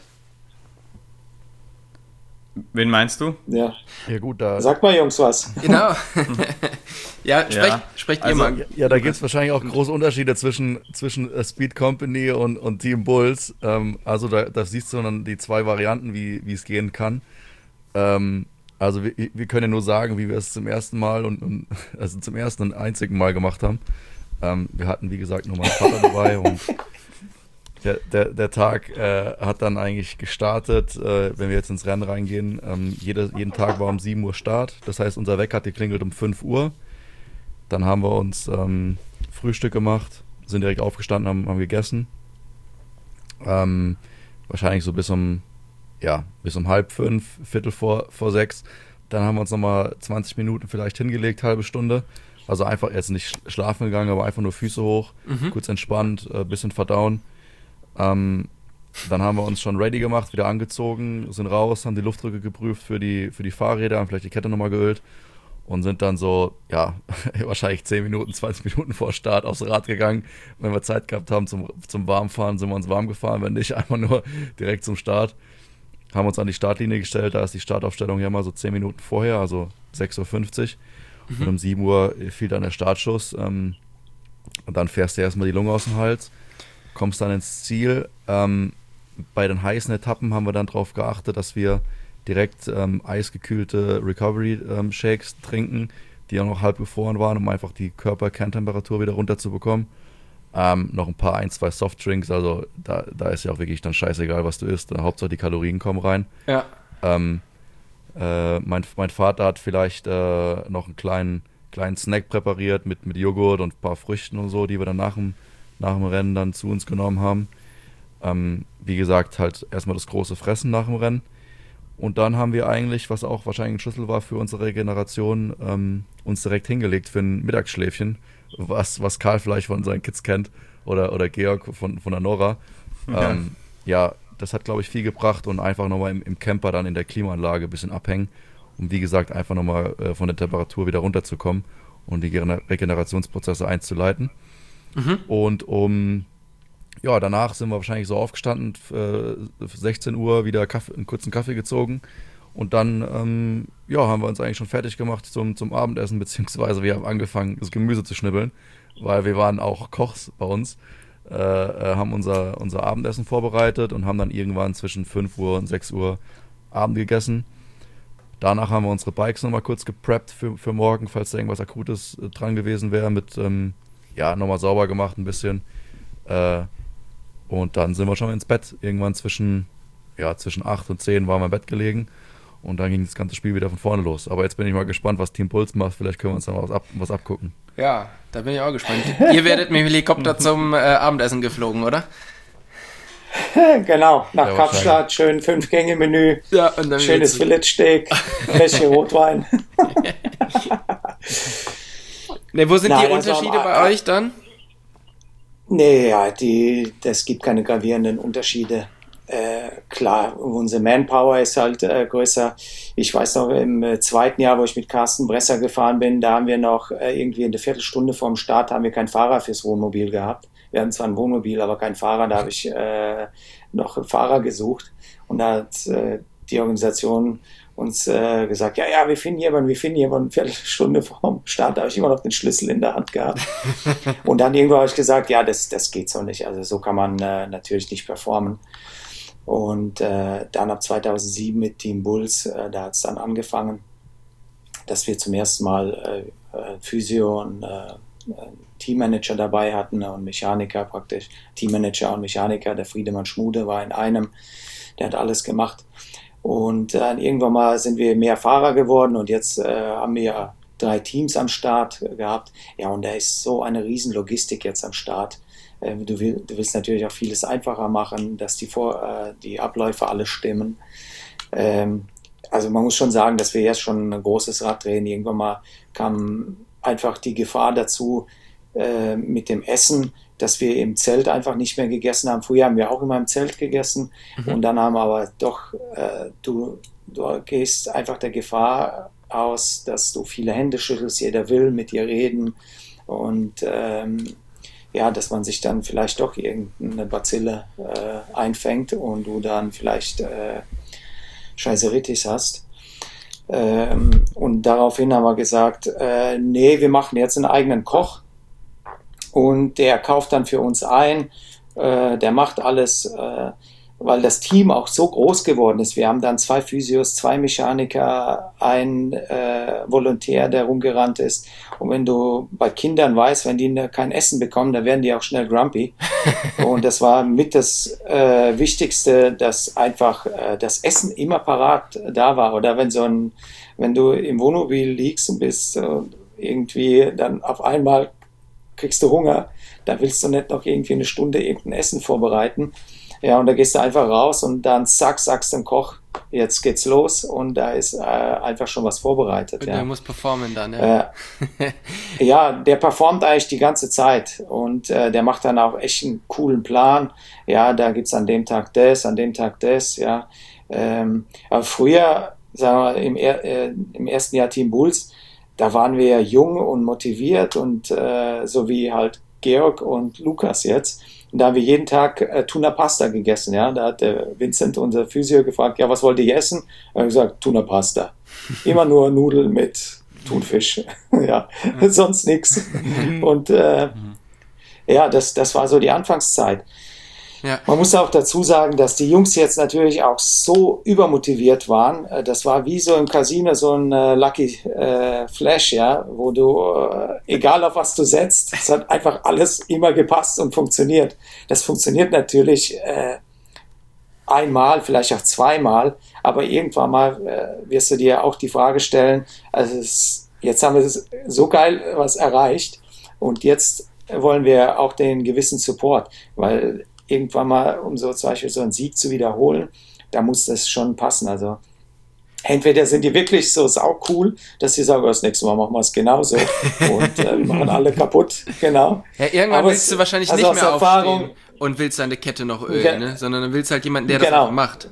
Wen meinst du? Ja, ja gut, da... Sag mal, Jungs, was. Genau. ja, sprecht, ja. sprecht also, ihr mal. Ja, da gibt es wahrscheinlich auch große Unterschiede zwischen, zwischen uh, Speed Company und, und Team Bulls. Ähm, also da, da siehst du dann die zwei Varianten, wie es gehen kann. Ähm, also wir, wir können ja nur sagen, wie wir es zum ersten Mal und, und also zum ersten und einzigen Mal gemacht haben. Ähm, wir hatten, wie gesagt, nur meinen Vater dabei und Der, der, der Tag äh, hat dann eigentlich gestartet, äh, wenn wir jetzt ins Rennen reingehen. Ähm, jede, jeden Tag war um sieben Uhr Start. Das heißt, unser Wecker hat geklingelt um fünf Uhr. Dann haben wir uns ähm, Frühstück gemacht, sind direkt aufgestanden, haben, haben gegessen. Ähm, wahrscheinlich so bis um, ja, bis um halb fünf, Viertel vor, vor sechs. Dann haben wir uns nochmal zwanzig Minuten vielleicht hingelegt, halbe Stunde. Also einfach jetzt nicht schlafen gegangen, aber einfach nur Füße hoch, mhm. kurz entspannt, äh, bisschen verdauen. Ähm, dann haben wir uns schon ready gemacht, wieder angezogen, sind raus, haben die Luftdrücke geprüft für die, für die Fahrräder, haben vielleicht die Kette nochmal geölt und sind dann so, ja, wahrscheinlich zehn Minuten, zwanzig Minuten vor Start aufs Rad gegangen. Wenn wir Zeit gehabt haben zum, zum Warmfahren, sind wir uns warm gefahren, wenn nicht, einfach nur direkt zum Start. Haben uns an die Startlinie gestellt, da ist die Startaufstellung ja mal so zehn Minuten vorher, also sechs Uhr fünfzig. Mhm. Und um sieben Uhr fiel dann der Startschuss. Ähm, und dann fährst du erstmal die Lunge aus dem Hals. Kommst dann ins Ziel. Ähm, bei den heißen Etappen haben wir dann darauf geachtet, dass wir direkt ähm, eisgekühlte Recovery-Shakes ähm, trinken, die auch noch halb gefroren waren, um einfach die Körperkerntemperatur wieder runterzubekommen. Ähm, noch ein paar, ein, zwei Softdrinks, also da, da ist ja auch wirklich dann scheißegal, was du isst. Hauptsache die Kalorien kommen rein. Ja. Ähm, äh, mein, mein Vater hat vielleicht äh, noch einen kleinen, kleinen Snack präpariert mit, mit Joghurt und ein paar Früchten und so, die wir dann nach dem nach dem Rennen dann zu uns genommen haben. Ähm, wie gesagt, halt erstmal das große Fressen nach dem Rennen. Und dann haben wir eigentlich, was auch wahrscheinlich ein Schlüssel war für unsere Regeneration, ähm, uns direkt hingelegt für ein Mittagsschläfchen, was, was Karl vielleicht von seinen Kids kennt oder, oder Georg von, von der Nora. Ja. Ähm, ja, das hat, glaube ich, viel gebracht und einfach nochmal im, im Camper dann in der Klimaanlage ein bisschen abhängen, um wie gesagt einfach nochmal äh, von der Temperatur wieder runterzukommen und die Regenerationsprozesse einzuleiten. Mhm. Und um, ja, danach sind wir wahrscheinlich so aufgestanden, äh, sechzehn Uhr wieder Kaffee, einen kurzen Kaffee gezogen und dann, ähm, ja, haben wir uns eigentlich schon fertig gemacht zum, zum Abendessen, beziehungsweise wir haben angefangen, das Gemüse zu schnibbeln, weil wir waren auch Kochs bei uns, äh, haben unser, unser Abendessen vorbereitet und haben dann irgendwann zwischen fünf Uhr und sechs Uhr Abend gegessen. Danach haben wir unsere Bikes nochmal kurz gepreppt für, für morgen, falls da irgendwas Akutes äh, dran gewesen wäre mit, ähm, ja, nochmal sauber gemacht ein bisschen. Äh, und dann sind wir schon ins Bett. Irgendwann zwischen, ja, zwischen acht und zehn waren wir im Bett gelegen. Und dann ging das ganze Spiel wieder von vorne los. Aber jetzt bin ich mal gespannt, was Team Puls macht. Vielleicht können wir uns da mal was, ab, was abgucken. Ja, da bin ich auch gespannt. Ihr werdet mit dem Helikopter zum äh, Abendessen geflogen, oder? Genau, nach Ja, Kapstadt, schön Fünf-Gänge-Menü, Ja, und dann schönes Filetsteak, Fläschchen Rotwein. Ne, wo sind Nein, die also Unterschiede am- bei euch dann? Nee, ja, die, es gibt keine gravierenden Unterschiede. Äh, klar, unsere Manpower ist halt äh, größer. Ich weiß noch, im äh, zweiten Jahr, wo ich mit Carsten Bresser gefahren bin, da haben wir noch äh, irgendwie eine Viertelstunde vorm Start haben wir keinen Fahrer fürs Wohnmobil gehabt. Wir hatten zwar ein Wohnmobil, aber keinen Fahrer. Da habe ich äh, noch einen Fahrer gesucht. Und da hat äh, die Organisation uns äh, gesagt, ja, ja, wir finden jemanden, wir finden jemanden. Eine Viertelstunde vorm Start habe ich immer noch den Schlüssel in der Hand gehabt. Und dann irgendwo habe ich gesagt, ja, das, das geht so nicht. Also so kann man äh, natürlich nicht performen. Und äh, dann ab zweitausendsieben mit Team Bulls, äh, da hat es dann angefangen, dass wir zum ersten Mal äh, äh, Physio und äh, Teammanager dabei hatten und Mechaniker praktisch. Teammanager und Mechaniker, der Friedemann Schmude war in einem, der hat alles gemacht. Und dann äh, irgendwann mal sind wir mehr Fahrer geworden und jetzt äh, haben wir drei Teams am Start gehabt. Ja, und da ist so eine riesen Logistik jetzt am Start. Äh, du, will, du willst natürlich auch vieles einfacher machen, dass die, Vor, äh, die Abläufe alle stimmen. Ähm, also man muss schon sagen, dass wir jetzt schon ein großes Rad drehen. Irgendwann mal kam einfach die Gefahr dazu äh, mit dem Essen, dass wir im Zelt einfach nicht mehr gegessen haben. Früher haben wir auch immer im Zelt gegessen mhm. und dann haben wir aber doch, äh, du, du gehst einfach der Gefahr aus, dass du viele Hände schüttelst, jeder will mit dir reden und ähm, ja, dass man sich dann vielleicht doch irgendeine Bazille äh, einfängt und du dann vielleicht äh, Scheißeritis hast. Ähm, und daraufhin haben wir gesagt, äh, nee, wir machen jetzt einen eigenen Koch und der kauft dann für uns ein, äh, der macht alles, äh, weil das Team auch so groß geworden ist. Wir haben dann zwei Physios, zwei Mechaniker, ein äh, Volontär, der rumgerannt ist. Und wenn du bei Kindern weißt, wenn die kein Essen bekommen, dann werden die auch schnell grumpy. Und das war mit das äh, Wichtigste, dass einfach äh, das Essen immer parat da war. Oder wenn so ein, wenn du im Wohnmobil liegst und bist äh, irgendwie dann auf einmal kriegst du Hunger, da willst du nicht noch irgendwie eine Stunde irgendein Essen vorbereiten. Ja, und da gehst du einfach raus und dann zack, sagst dem Koch, jetzt geht's los und da ist äh, einfach schon was vorbereitet. Und ja. der muss performen dann, ja. Äh, ja, der performt eigentlich die ganze Zeit und äh, der macht dann auch echt einen coolen Plan. Ja, da gibt's an dem Tag das, an dem Tag das, ja. Ähm, aber früher, sagen wir, im, äh, im ersten Jahr Team Bulls, da waren wir jung und motiviert und äh, so wie halt Georg und Lukas jetzt. Und da haben wir jeden Tag äh, Tuna Pasta gegessen. Ja? Da hat der Vincent, unser Physio, gefragt, ja, was wollt ihr essen? Er hat gesagt, Tuna Pasta. Immer nur Nudeln mit Thunfisch. ja, sonst nichts. Und äh, ja, das, das war so die Anfangszeit. Ja. Man muss auch dazu sagen, dass die Jungs jetzt natürlich auch so übermotiviert waren. Das war wie so im Casino so ein äh, Lucky äh, Flash, ja, wo du, äh, egal auf was du setzt, es hat einfach alles immer gepasst und funktioniert. Das funktioniert natürlich äh, einmal, vielleicht auch zweimal, aber irgendwann mal äh, wirst du dir auch die Frage stellen, also es, jetzt haben wir so geil was erreicht und jetzt wollen wir auch den gewissen Support, weil irgendwann mal, um so zum Beispiel so einen Sieg zu wiederholen, da muss das schon passen. Also entweder sind die wirklich so sau cool, dass sie sagen, das nächste Mal machen wir es genauso und äh, wir machen alle kaputt, genau. Ja, irgendwann Aber willst es, du wahrscheinlich also nicht mehr Erfahrung, aufstehen und willst deine Kette noch ölen, Ge- ne? Sondern dann willst halt jemanden, der das Genau. einfach macht.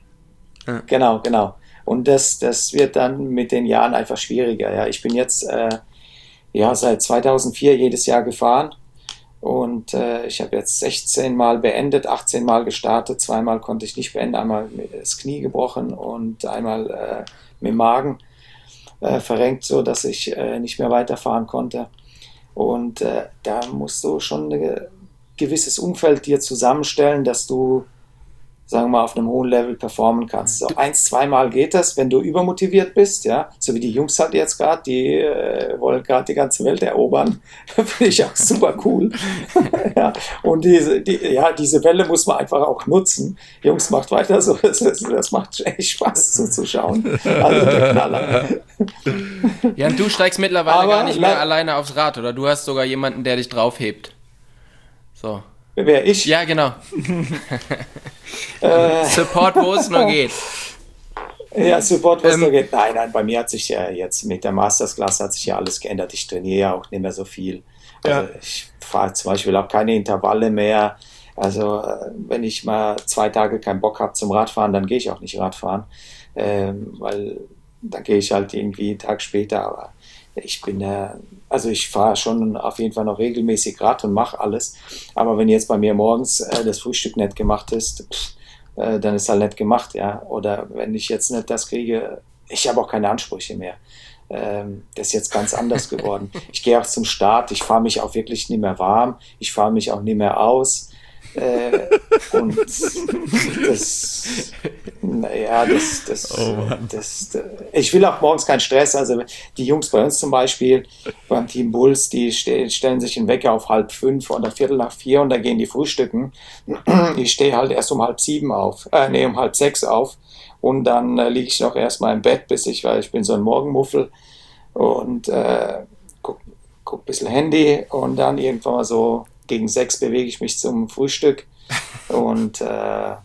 Ja. Genau, genau. Und das, das wird dann mit den Jahren einfach schwieriger. Ja, ich bin jetzt äh, ja seit zweitausendvier jedes Jahr gefahren. Und äh, ich habe jetzt sechzehn Mal beendet, achtzehn Mal gestartet, zweimal konnte ich nicht beenden, einmal das Knie gebrochen und einmal äh, mit dem Magen äh, verrenkt, so dass ich äh, nicht mehr weiterfahren konnte. Und äh, da musst du schon ein gewisses Umfeld dir zusammenstellen, dass du sagen wir mal, auf einem hohen Level performen kannst. So eins, zweimal geht das, wenn du übermotiviert bist, ja, so wie die Jungs halt jetzt gerade, die äh, wollen gerade die ganze Welt erobern. Finde ich auch super cool. Ja, und diese, die, ja, diese Welle muss man einfach auch nutzen. Jungs, macht weiter so, das, das macht echt Spaß zuzuschauen. Also der Knaller. Ja, und du steigst mittlerweile Aber gar nicht mehr la- alleine aufs Rad, oder? Du hast sogar jemanden, der dich draufhebt. So. Wer ich? Ja, genau. Äh, Support, wo es nur geht. Ja, Support, was Ähm, da geht. Nein, nein, bei mir hat sich ja jetzt mit der Masterclass hat sich ja alles geändert. Ich trainiere ja auch nicht mehr so viel. Also Ja. ich fahre zum Beispiel auch keine Intervalle mehr. Also äh, wenn ich mal zwei Tage keinen Bock habe zum Radfahren, dann gehe ich auch nicht Radfahren. Ähm, weil dann gehe ich halt irgendwie einen Tag später. Aber ich bin äh, also ich fahre schon auf jeden Fall noch regelmäßig Rad und mache alles. Aber wenn jetzt bei mir morgens äh, das Frühstück nicht gemacht ist, pff, äh, dann ist halt nicht gemacht, ja. Oder wenn ich jetzt nicht das kriege, ich habe auch keine Ansprüche mehr. Ähm, das ist jetzt ganz anders geworden. Ich gehe auch zum Start, ich fahre mich auch wirklich nicht mehr warm, ich fahre mich auch nicht mehr aus. Äh, und das, naja, das, das, Oh Mann. das, das, ich will auch morgens keinen Stress. Also die Jungs bei uns zum Beispiel, beim Team Bulls, die ste stellen sich einen Wecker auf halb fünf oder viertel nach vier und da gehen die frühstücken. Ich stehe halt erst um halb sieben auf, äh, nee, um halb sechs auf und dann äh, liege ich noch erstmal im Bett, bis ich, weil ich bin so ein Morgenmuffel und äh, guck, guck ein bisschen Handy und dann irgendwann mal so gegen sechs bewege ich mich zum Frühstück und äh,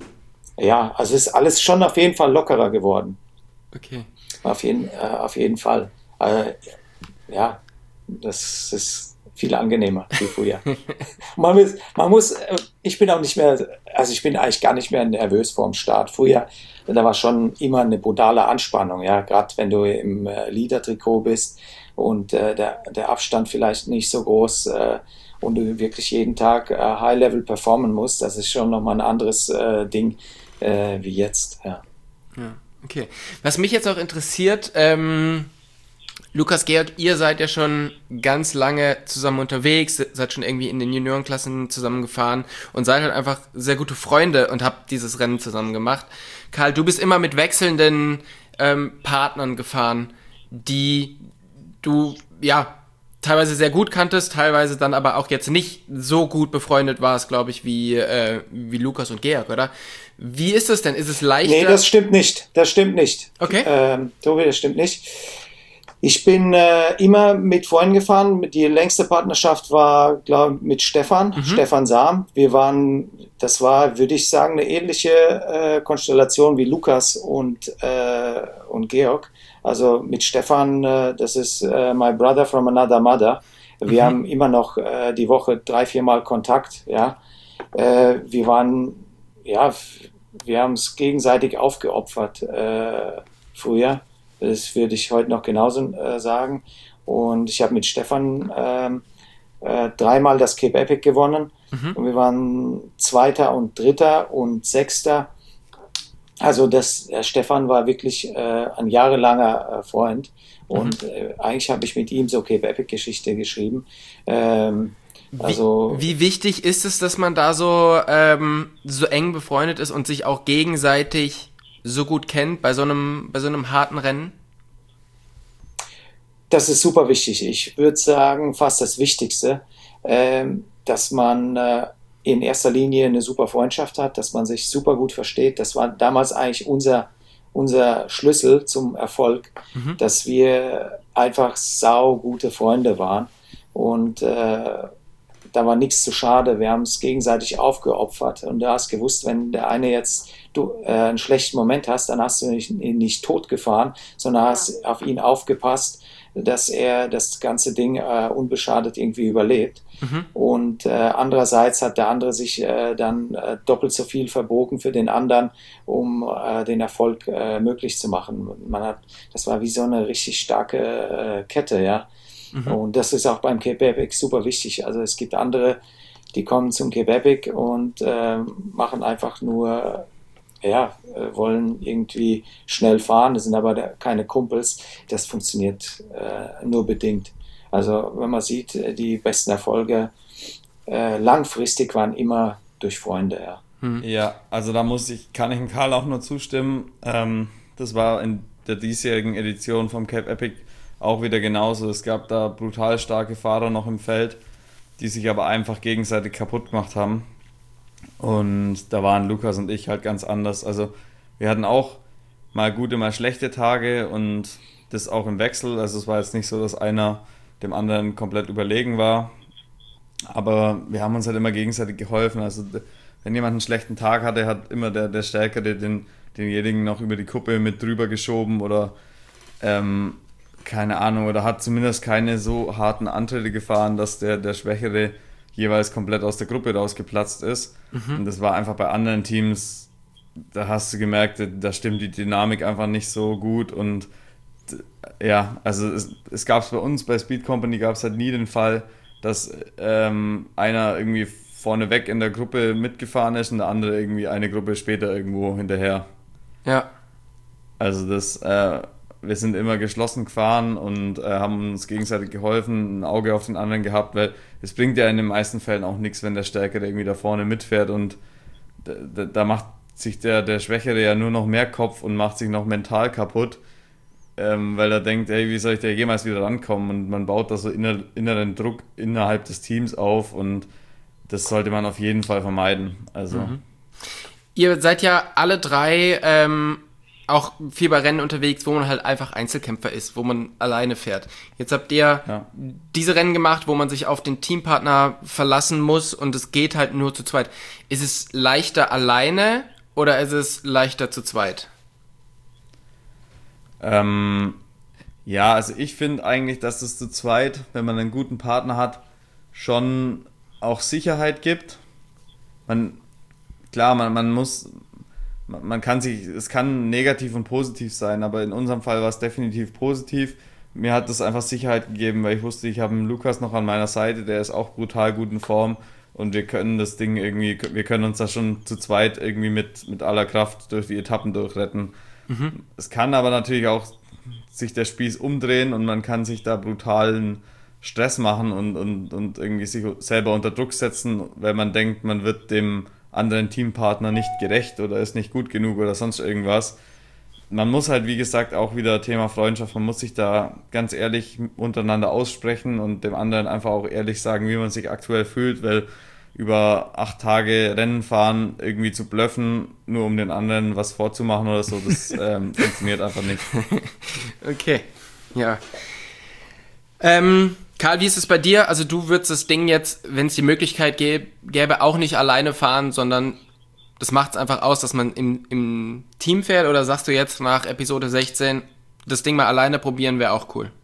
ja, also ist alles schon auf jeden Fall lockerer geworden. Okay. Auf jeden, äh, auf jeden Fall. Äh, ja, das ist viel angenehmer wie früher. man, muss, man muss, äh, ich bin auch nicht mehr, also ich bin eigentlich gar nicht mehr nervös vorm Start. Früher, da war schon immer eine brutale Anspannung, ja, gerade wenn du im äh, Leader-Trikot bist und äh, der, der Abstand vielleicht nicht so groß äh, und du wirklich jeden Tag äh, High-Level performen musst, das ist schon nochmal ein anderes äh, Ding äh, wie jetzt, ja. Ja, okay. Was mich jetzt auch interessiert, ähm, Lukas, Georg, ihr seid ja schon ganz lange zusammen unterwegs, seid schon irgendwie in den Juniorenklassen zusammengefahren und seid halt einfach sehr gute Freunde und habt dieses Rennen zusammen gemacht. Karl, du bist immer mit wechselnden ähm, Partnern gefahren, die du, ja, teilweise sehr gut kanntest, teilweise dann aber auch jetzt nicht so gut befreundet warst, glaube ich, wie, äh, wie Lukas und Georg, oder? Wie ist es denn? Ist es leichter? Nee, das stimmt nicht. Das stimmt nicht. Okay. Ähm, Tobi, das stimmt nicht. Ich bin äh, immer mit Freunden gefahren. Die längste Partnerschaft war, glaube ich, mit Stefan, Mhm. Stefan Sam. Wir waren, das war, würde ich sagen, eine ähnliche äh, Konstellation wie Lukas und, äh, und Georg. Also mit Stefan, äh, das ist äh, my brother from another mother. Wir Mhm. haben immer noch äh, die Woche drei, viermal Kontakt. Ja, äh, wir waren, ja, wir haben es gegenseitig aufgeopfert äh, früher. Das würde ich heute noch genauso äh, sagen. Und ich habe mit Stefan ähm, äh, dreimal das Cape Epic gewonnen. Mhm. Und wir waren Zweiter und Dritter und Sechster. Also das, der Stefan war wirklich äh, ein jahrelanger äh, Freund. Und äh, eigentlich habe ich mit ihm so Cape Epic Geschichte geschrieben. Ähm, also wie, wie wichtig ist es, dass man da so, ähm, so eng befreundet ist und sich auch gegenseitig so gut kennt bei so einem, bei so einem harten Rennen? Das ist super wichtig. Ich würde sagen, fast das Wichtigste, ähm, dass man äh, in erster Linie eine super Freundschaft hat, dass man sich super gut versteht. Das war damals eigentlich unser, unser Schlüssel zum Erfolg, Mhm. dass wir einfach sau gute Freunde waren. Und äh, da war nichts zu schade. Wir haben es gegenseitig aufgeopfert. Und du hast gewusst, wenn der eine jetzt du äh, einen schlechten Moment hast, dann hast du nicht, ihn nicht tot gefahren, sondern hast auf ihn aufgepasst, dass er das ganze Ding äh, unbeschadet irgendwie überlebt. Mhm. Und äh, andererseits hat der andere sich äh, dann äh, doppelt so viel verbogen für den anderen, um äh, den Erfolg äh, möglich zu machen. Man hat, das war wie so eine richtig starke äh, Kette, ja. Mhm. Und das ist auch beim Cape Epic super wichtig. Also es gibt andere, die kommen zum Cape Epic und äh, machen einfach nur, ja, äh, wollen irgendwie schnell fahren. Das sind aber der, keine Kumpels. Das funktioniert äh, nur bedingt. Also wenn man sieht, die besten Erfolge äh, langfristig waren immer durch Freunde, ja. Hm. Ja, also da muss ich, kann ich dem Karl auch nur zustimmen. Ähm, das war in der diesjährigen Edition vom Cape Epic auch wieder genauso. Es gab da brutal starke Fahrer noch im Feld, die sich aber einfach gegenseitig kaputt gemacht haben. Und da waren Lukas und ich halt ganz anders. Also wir hatten auch mal gute, mal schlechte Tage und das auch im Wechsel. Also es war jetzt nicht so, dass einer dem anderen komplett überlegen war. Aber wir haben uns halt immer gegenseitig geholfen. Also wenn jemand einen schlechten Tag hatte, hat immer der, der Stärkere den, denjenigen noch über die Kuppe mit drüber geschoben oder ähm, keine Ahnung, oder hat zumindest keine so harten Antritte gefahren, dass der, der Schwächere jeweils komplett aus der Gruppe rausgeplatzt ist. Mhm. Und das war einfach bei anderen Teams, da hast du gemerkt, da stimmt die Dynamik einfach nicht so gut. Und ja, also es, es gab es bei uns, bei Speed Company gab es halt nie den Fall, dass ähm, einer irgendwie vorneweg in der Gruppe mitgefahren ist und der andere irgendwie eine Gruppe später irgendwo hinterher. Ja. Also das, äh, wir sind immer geschlossen gefahren und äh, haben uns gegenseitig geholfen, ein Auge auf den anderen gehabt, weil es bringt ja in den meisten Fällen auch nichts, wenn der Stärkere irgendwie da vorne mitfährt und da, da macht sich der, der Schwächere ja nur noch mehr Kopf und macht sich noch mental kaputt, ähm, weil er denkt, hey, wie soll ich da jemals wieder rankommen, und man baut da so inner, inneren Druck innerhalb des Teams auf und das sollte man auf jeden Fall vermeiden. Also mhm. Ihr seid ja alle drei ähm, auch viel bei Rennen unterwegs, wo man halt einfach Einzelkämpfer ist, wo man alleine fährt. Jetzt habt ihr ja. diese Rennen gemacht, wo man sich auf den Teampartner verlassen muss und es geht halt nur zu zweit. Ist es leichter alleine oder ist es leichter zu zweit? Ähm, ja, also ich finde eigentlich, dass es zu zweit, wenn man einen guten Partner hat, schon auch Sicherheit gibt. Man, klar, man, man muss... Man kann sich, es kann negativ und positiv sein, aber in unserem Fall war es definitiv positiv. Mir hat das einfach Sicherheit gegeben, weil ich wusste, ich habe einen Lukas noch an meiner Seite, der ist auch brutal gut in Form und wir können das Ding irgendwie, wir können uns da schon zu zweit irgendwie mit, mit aller Kraft durch die Etappen durchretten. Mhm. Es kann aber natürlich auch sich der Spieß umdrehen und man kann sich da brutalen Stress machen und, und, und irgendwie sich selber unter Druck setzen, weil man denkt, man wird dem anderen Teampartner nicht gerecht oder ist nicht gut genug oder sonst irgendwas. Man muss halt, wie gesagt, auch wieder Thema Freundschaft, man muss sich da ganz ehrlich untereinander aussprechen und dem anderen einfach auch ehrlich sagen, wie man sich aktuell fühlt, weil über acht Tage Rennen fahren, irgendwie zu bluffen, nur um den anderen was vorzumachen oder so, das ähm, funktioniert einfach nicht. Okay, ja. Ähm, Karl, wie ist es bei dir? Also du würdest das Ding jetzt, wenn es die Möglichkeit gäb, gäbe, auch nicht alleine fahren, sondern das macht es einfach aus, dass man im, im Team fährt, oder sagst du jetzt nach Episode sechzehn, das Ding mal alleine probieren wäre auch cool?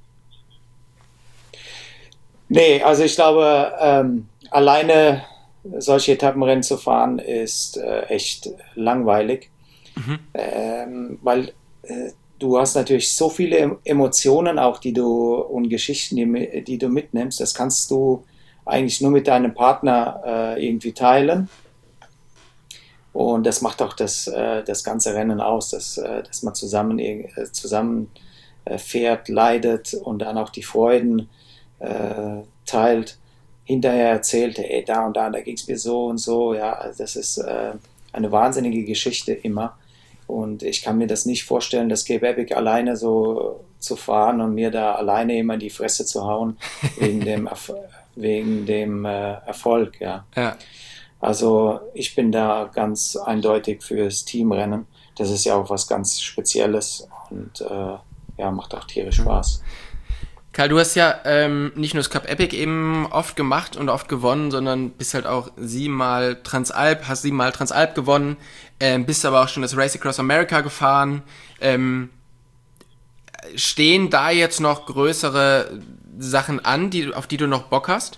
Nee, also ich glaube, ähm, alleine solche Etappenrennen zu fahren ist äh, echt langweilig, mhm. ähm, weil äh, du hast natürlich so viele Emotionen auch, die du und Geschichten, die, die du mitnimmst. Das kannst du eigentlich nur mit deinem Partner äh, irgendwie teilen. Und das macht auch das, äh, das ganze Rennen aus, dass, äh, dass man zusammen, äh, zusammen äh, fährt, leidet und dann auch die Freuden äh, teilt. Hinterher erzählt, ey, da und da, da ging es mir so und so. Ja, also das ist äh, eine wahnsinnige Geschichte immer. Und ich kann mir das nicht vorstellen, das Cape Epic alleine so zu fahren und mir da alleine immer in die Fresse zu hauen, wegen dem, Erf- wegen dem äh, Erfolg. Ja. Ja. Also ich bin da ganz eindeutig fürs Teamrennen. Das ist ja auch was ganz Spezielles und äh, ja, macht auch tierisch Spaß. Karl, du hast ja ähm, nicht nur das Cup Epic eben oft gemacht und oft gewonnen, sondern bist halt auch siebenmal Transalp, hast siebenmal Transalp gewonnen, ähm, bist aber auch schon das Race Across America gefahren. Ähm, stehen da jetzt noch größere Sachen an, die, auf die du noch Bock hast?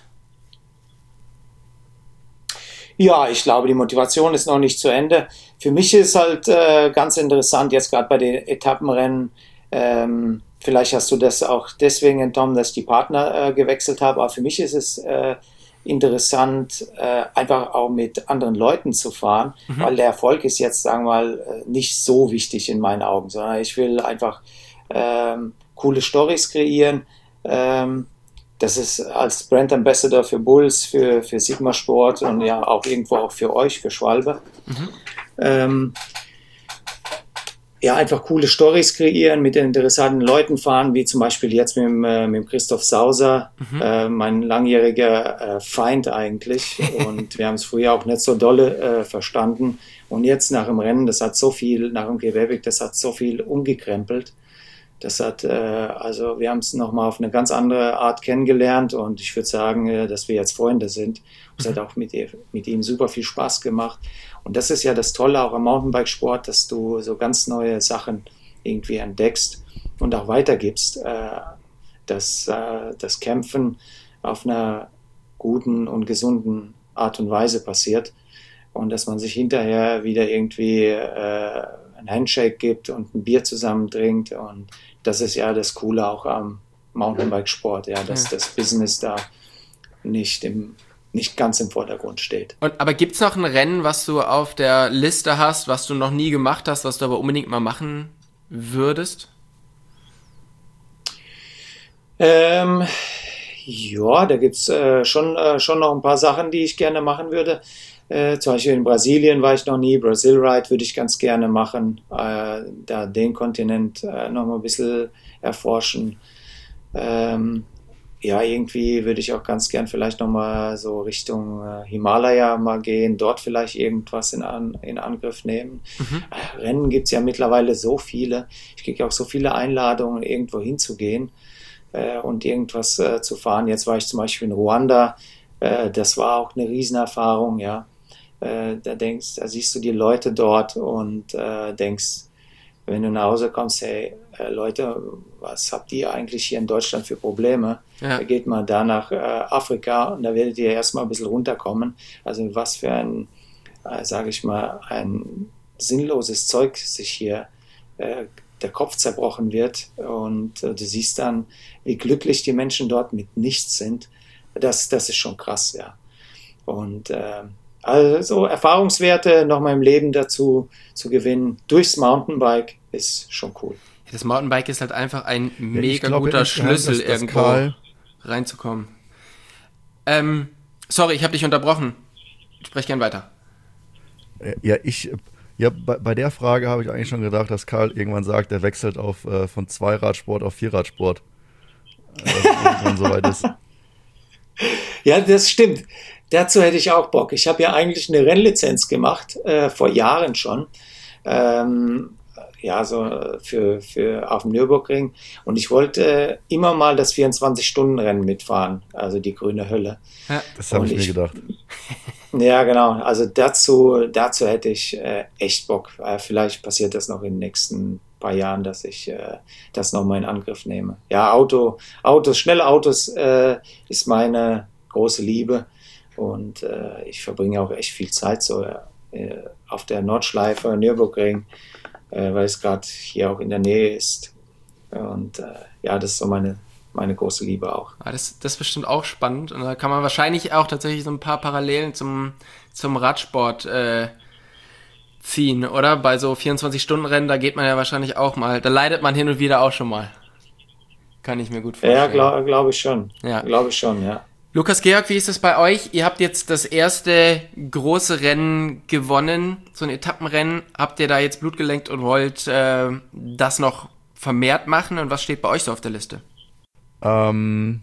Ja, ich glaube, die Motivation ist noch nicht zu Ende. Für mich ist halt äh, ganz interessant, jetzt gerade bei den Etappenrennen, ähm, vielleicht hast du das auch deswegen entnommen, dass ich die Partner äh, gewechselt habe, aber für mich ist es äh, interessant, äh, einfach auch mit anderen Leuten zu fahren, mhm. weil der Erfolg ist jetzt, sagen wir mal, nicht so wichtig in meinen Augen, sondern ich will einfach ähm, coole Storys kreieren, ähm, das ist als Brand Ambassador für Bulls, für, für Sigma Sport und ja auch irgendwo auch für euch, für Schwalbe. Mhm. Ähm, ja, einfach coole Storys kreieren, mit den interessanten Leuten fahren, wie zum Beispiel jetzt mit dem, äh, mit dem Christoph Sauser, mhm. äh, mein langjähriger äh, Feind eigentlich. Und wir haben es früher auch nicht so dolle äh, verstanden. Und jetzt nach dem Rennen, das hat so viel, nach dem Quebec, das hat so viel umgekrempelt. Das hat, äh, also wir haben es nochmal auf eine ganz andere Art kennengelernt und ich würde sagen, äh, dass wir jetzt Freunde sind. Es hat auch mit, mit ihm super viel Spaß gemacht. Und das ist ja das Tolle auch am Mountainbikesport, dass du so ganz neue Sachen irgendwie entdeckst und auch weitergibst, äh, dass äh, das Kämpfen auf einer guten und gesunden Art und Weise passiert und dass man sich hinterher wieder irgendwie äh, ein Handshake gibt und ein Bier zusammen trinkt und das ist ja das Coole auch am Mountainbikesport, ja, dass ja. das Business da nicht im nicht ganz im Vordergrund steht. Und, aber gibt es noch ein Rennen, was du auf der Liste hast, was du noch nie gemacht hast, was du aber unbedingt mal machen würdest? Ähm, ja, da gibt es äh, schon, äh, schon noch ein paar Sachen, die ich gerne machen würde. Äh, zum Beispiel in Brasilien war ich noch nie. Brazil Ride würde ich ganz gerne machen. Äh, da den Kontinent äh, noch mal ein bisschen erforschen. Ähm, Ja, irgendwie würde ich auch ganz gern vielleicht nochmal so Richtung äh, Himalaya mal gehen, dort vielleicht irgendwas in, an, in Angriff nehmen. Mhm. Äh, Rennen gibt es ja mittlerweile so viele. Ich kriege auch so viele Einladungen, irgendwo hinzugehen äh, und irgendwas äh, zu fahren. Jetzt war ich zum Beispiel in Ruanda. Äh, das war auch eine Riesenerfahrung, ja. Äh, da denkst, da siehst du die Leute dort und äh, denkst, wenn du nach Hause kommst, hey, äh, Leute, was habt ihr eigentlich hier in Deutschland für Probleme? Ja. Da geht man da nach äh, Afrika und da werdet ihr erstmal ein bisschen runterkommen. Also was für ein, äh, sage ich mal, ein sinnloses Zeug sich hier äh, der Kopf zerbrochen wird. Und äh, du siehst dann, wie glücklich die Menschen dort mit nichts sind. Das, das ist schon krass, ja. Und äh, also Erfahrungswerte noch mal im Leben dazu zu gewinnen durchs Mountainbike ist schon cool. Das Mountainbike ist halt einfach ein ja, mega glaube, guter Schlüssel, das, das irgendwo Karl. reinzukommen. Ähm, sorry, ich habe dich unterbrochen. Sprech gern weiter. Ja, ich, ja, bei, bei der Frage habe ich eigentlich schon gedacht, dass Karl irgendwann sagt, er wechselt auf, äh, von Zweiradsport auf Vierradsport. Dass es irgendwann soweit ist. Ja, das stimmt. Dazu hätte ich auch Bock. Ich habe ja eigentlich eine Rennlizenz gemacht, äh, vor Jahren schon. Ähm, ja, so für, für auf dem Nürburgring. Und ich wollte äh, immer mal das vierundzwanzig-Stunden-Rennen mitfahren, also die grüne Hölle. Ja, das habe ich mir gedacht. Ja, genau. Also dazu, dazu hätte ich äh, echt Bock. Äh, vielleicht passiert das noch in den nächsten paar Jahren, dass ich äh, das nochmal in Angriff nehme. Ja, Auto, Autos, schnelle Autos äh, ist meine große Liebe. Und äh, ich verbringe auch echt viel Zeit so äh, auf der Nordschleife, Nürburgring, äh, weil es gerade hier auch in der Nähe ist. Und äh, ja, das ist so meine, meine große Liebe auch. Ja, das, das ist bestimmt auch spannend. Und da kann man wahrscheinlich auch tatsächlich so ein paar Parallelen zum, zum Radsport äh, ziehen, oder? Bei so vierundzwanzig-Stunden-Rennen, da geht man ja wahrscheinlich auch mal, da leidet man hin und wieder auch schon mal. Kann ich mir gut vorstellen. Ja, glaube glaub ich schon. Ja. Glaube ich schon, ja. Lukas, Georg, wie ist es bei euch? Ihr habt jetzt das erste große Rennen gewonnen, so ein Etappenrennen. Habt ihr da jetzt Blut gelenkt und wollt äh, das noch vermehrt machen? Und was steht bei euch so auf der Liste? Ähm,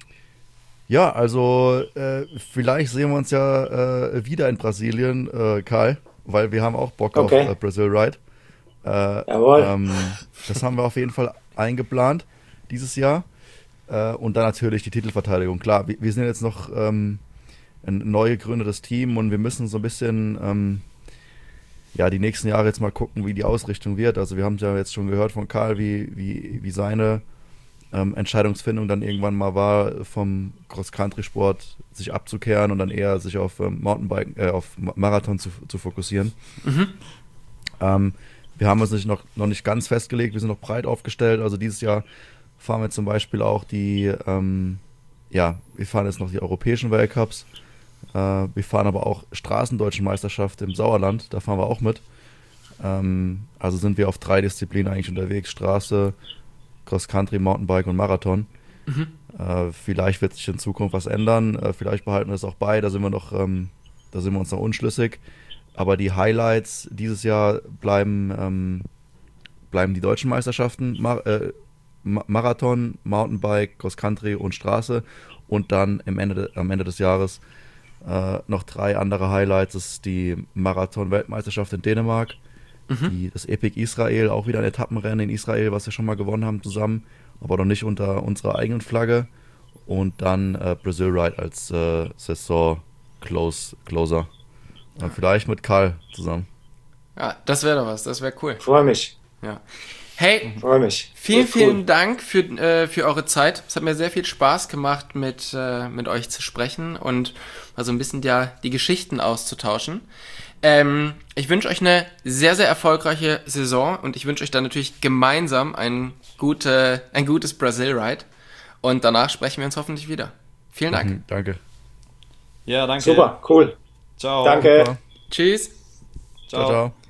ja, also äh, vielleicht sehen wir uns ja äh, wieder in Brasilien, äh, Karl, weil wir haben auch Bock okay. auf äh, Brazil Ride. Äh, Jawohl. Ähm, das haben wir auf jeden Fall eingeplant dieses Jahr. Äh, und dann natürlich die Titelverteidigung. Klar, wir, wir sind jetzt noch ähm, ein neu gegründetes Team und wir müssen so ein bisschen ähm, ja, die nächsten Jahre jetzt mal gucken, wie die Ausrichtung wird. Also wir haben ja jetzt schon gehört von Karl, wie, wie, wie seine ähm, Entscheidungsfindung dann irgendwann mal war, vom Cross-Country-Sport sich abzukehren und dann eher sich auf ähm, Mountainbike, äh, auf Marathon zu, zu fokussieren. Mhm. Ähm, wir haben uns nicht noch, noch nicht ganz festgelegt, wir sind noch breit aufgestellt. Also dieses Jahr fahren wir zum Beispiel auch die, ähm, ja, wir fahren jetzt noch die europäischen Weltcups. Äh, wir fahren aber auch Straßendeutschen Meisterschaft im Sauerland, da fahren wir auch mit. Ähm, also sind wir auf drei Disziplinen eigentlich unterwegs: Straße, Cross-Country, Mountainbike und Marathon. Mhm. Äh, vielleicht wird sich in Zukunft was ändern, äh, vielleicht behalten wir es auch bei, da sind wir noch, ähm, da sind wir uns noch unschlüssig. Aber die Highlights dieses Jahr bleiben, ähm, bleiben die deutschen Meisterschaften, Mar- äh, Ma- Marathon, Mountainbike, Cross Country und Straße. Und dann am Ende, de- am Ende des Jahres äh, noch drei andere Highlights. Das ist die Marathon-Weltmeisterschaft in Dänemark, Mhm. die, das Epic Israel, auch wieder ein Etappenrennen in Israel, was wir schon mal gewonnen haben zusammen, aber noch nicht unter unserer eigenen Flagge. Und dann äh, Brazil Ride als äh, Saison-Closer. Äh, vielleicht mit Karl zusammen. Ja, das wäre doch was, das wäre cool. Freue mich, Ja. Hey, freue mich. vielen, Wird cool. vielen Dank für, äh, für eure Zeit. Es hat mir sehr viel Spaß gemacht, mit, äh, mit euch zu sprechen und mal so ein bisschen ja, die Geschichten auszutauschen. Ähm, ich wünsche euch eine sehr, sehr erfolgreiche Saison und ich wünsche euch dann natürlich gemeinsam ein, gute, ein gutes Brazil-Ride. Und danach sprechen wir uns hoffentlich wieder. Vielen Dank. Mhm, danke. Ja, danke. Super, cool. Ciao. Danke. Super. Tschüss. Ciao, ciao.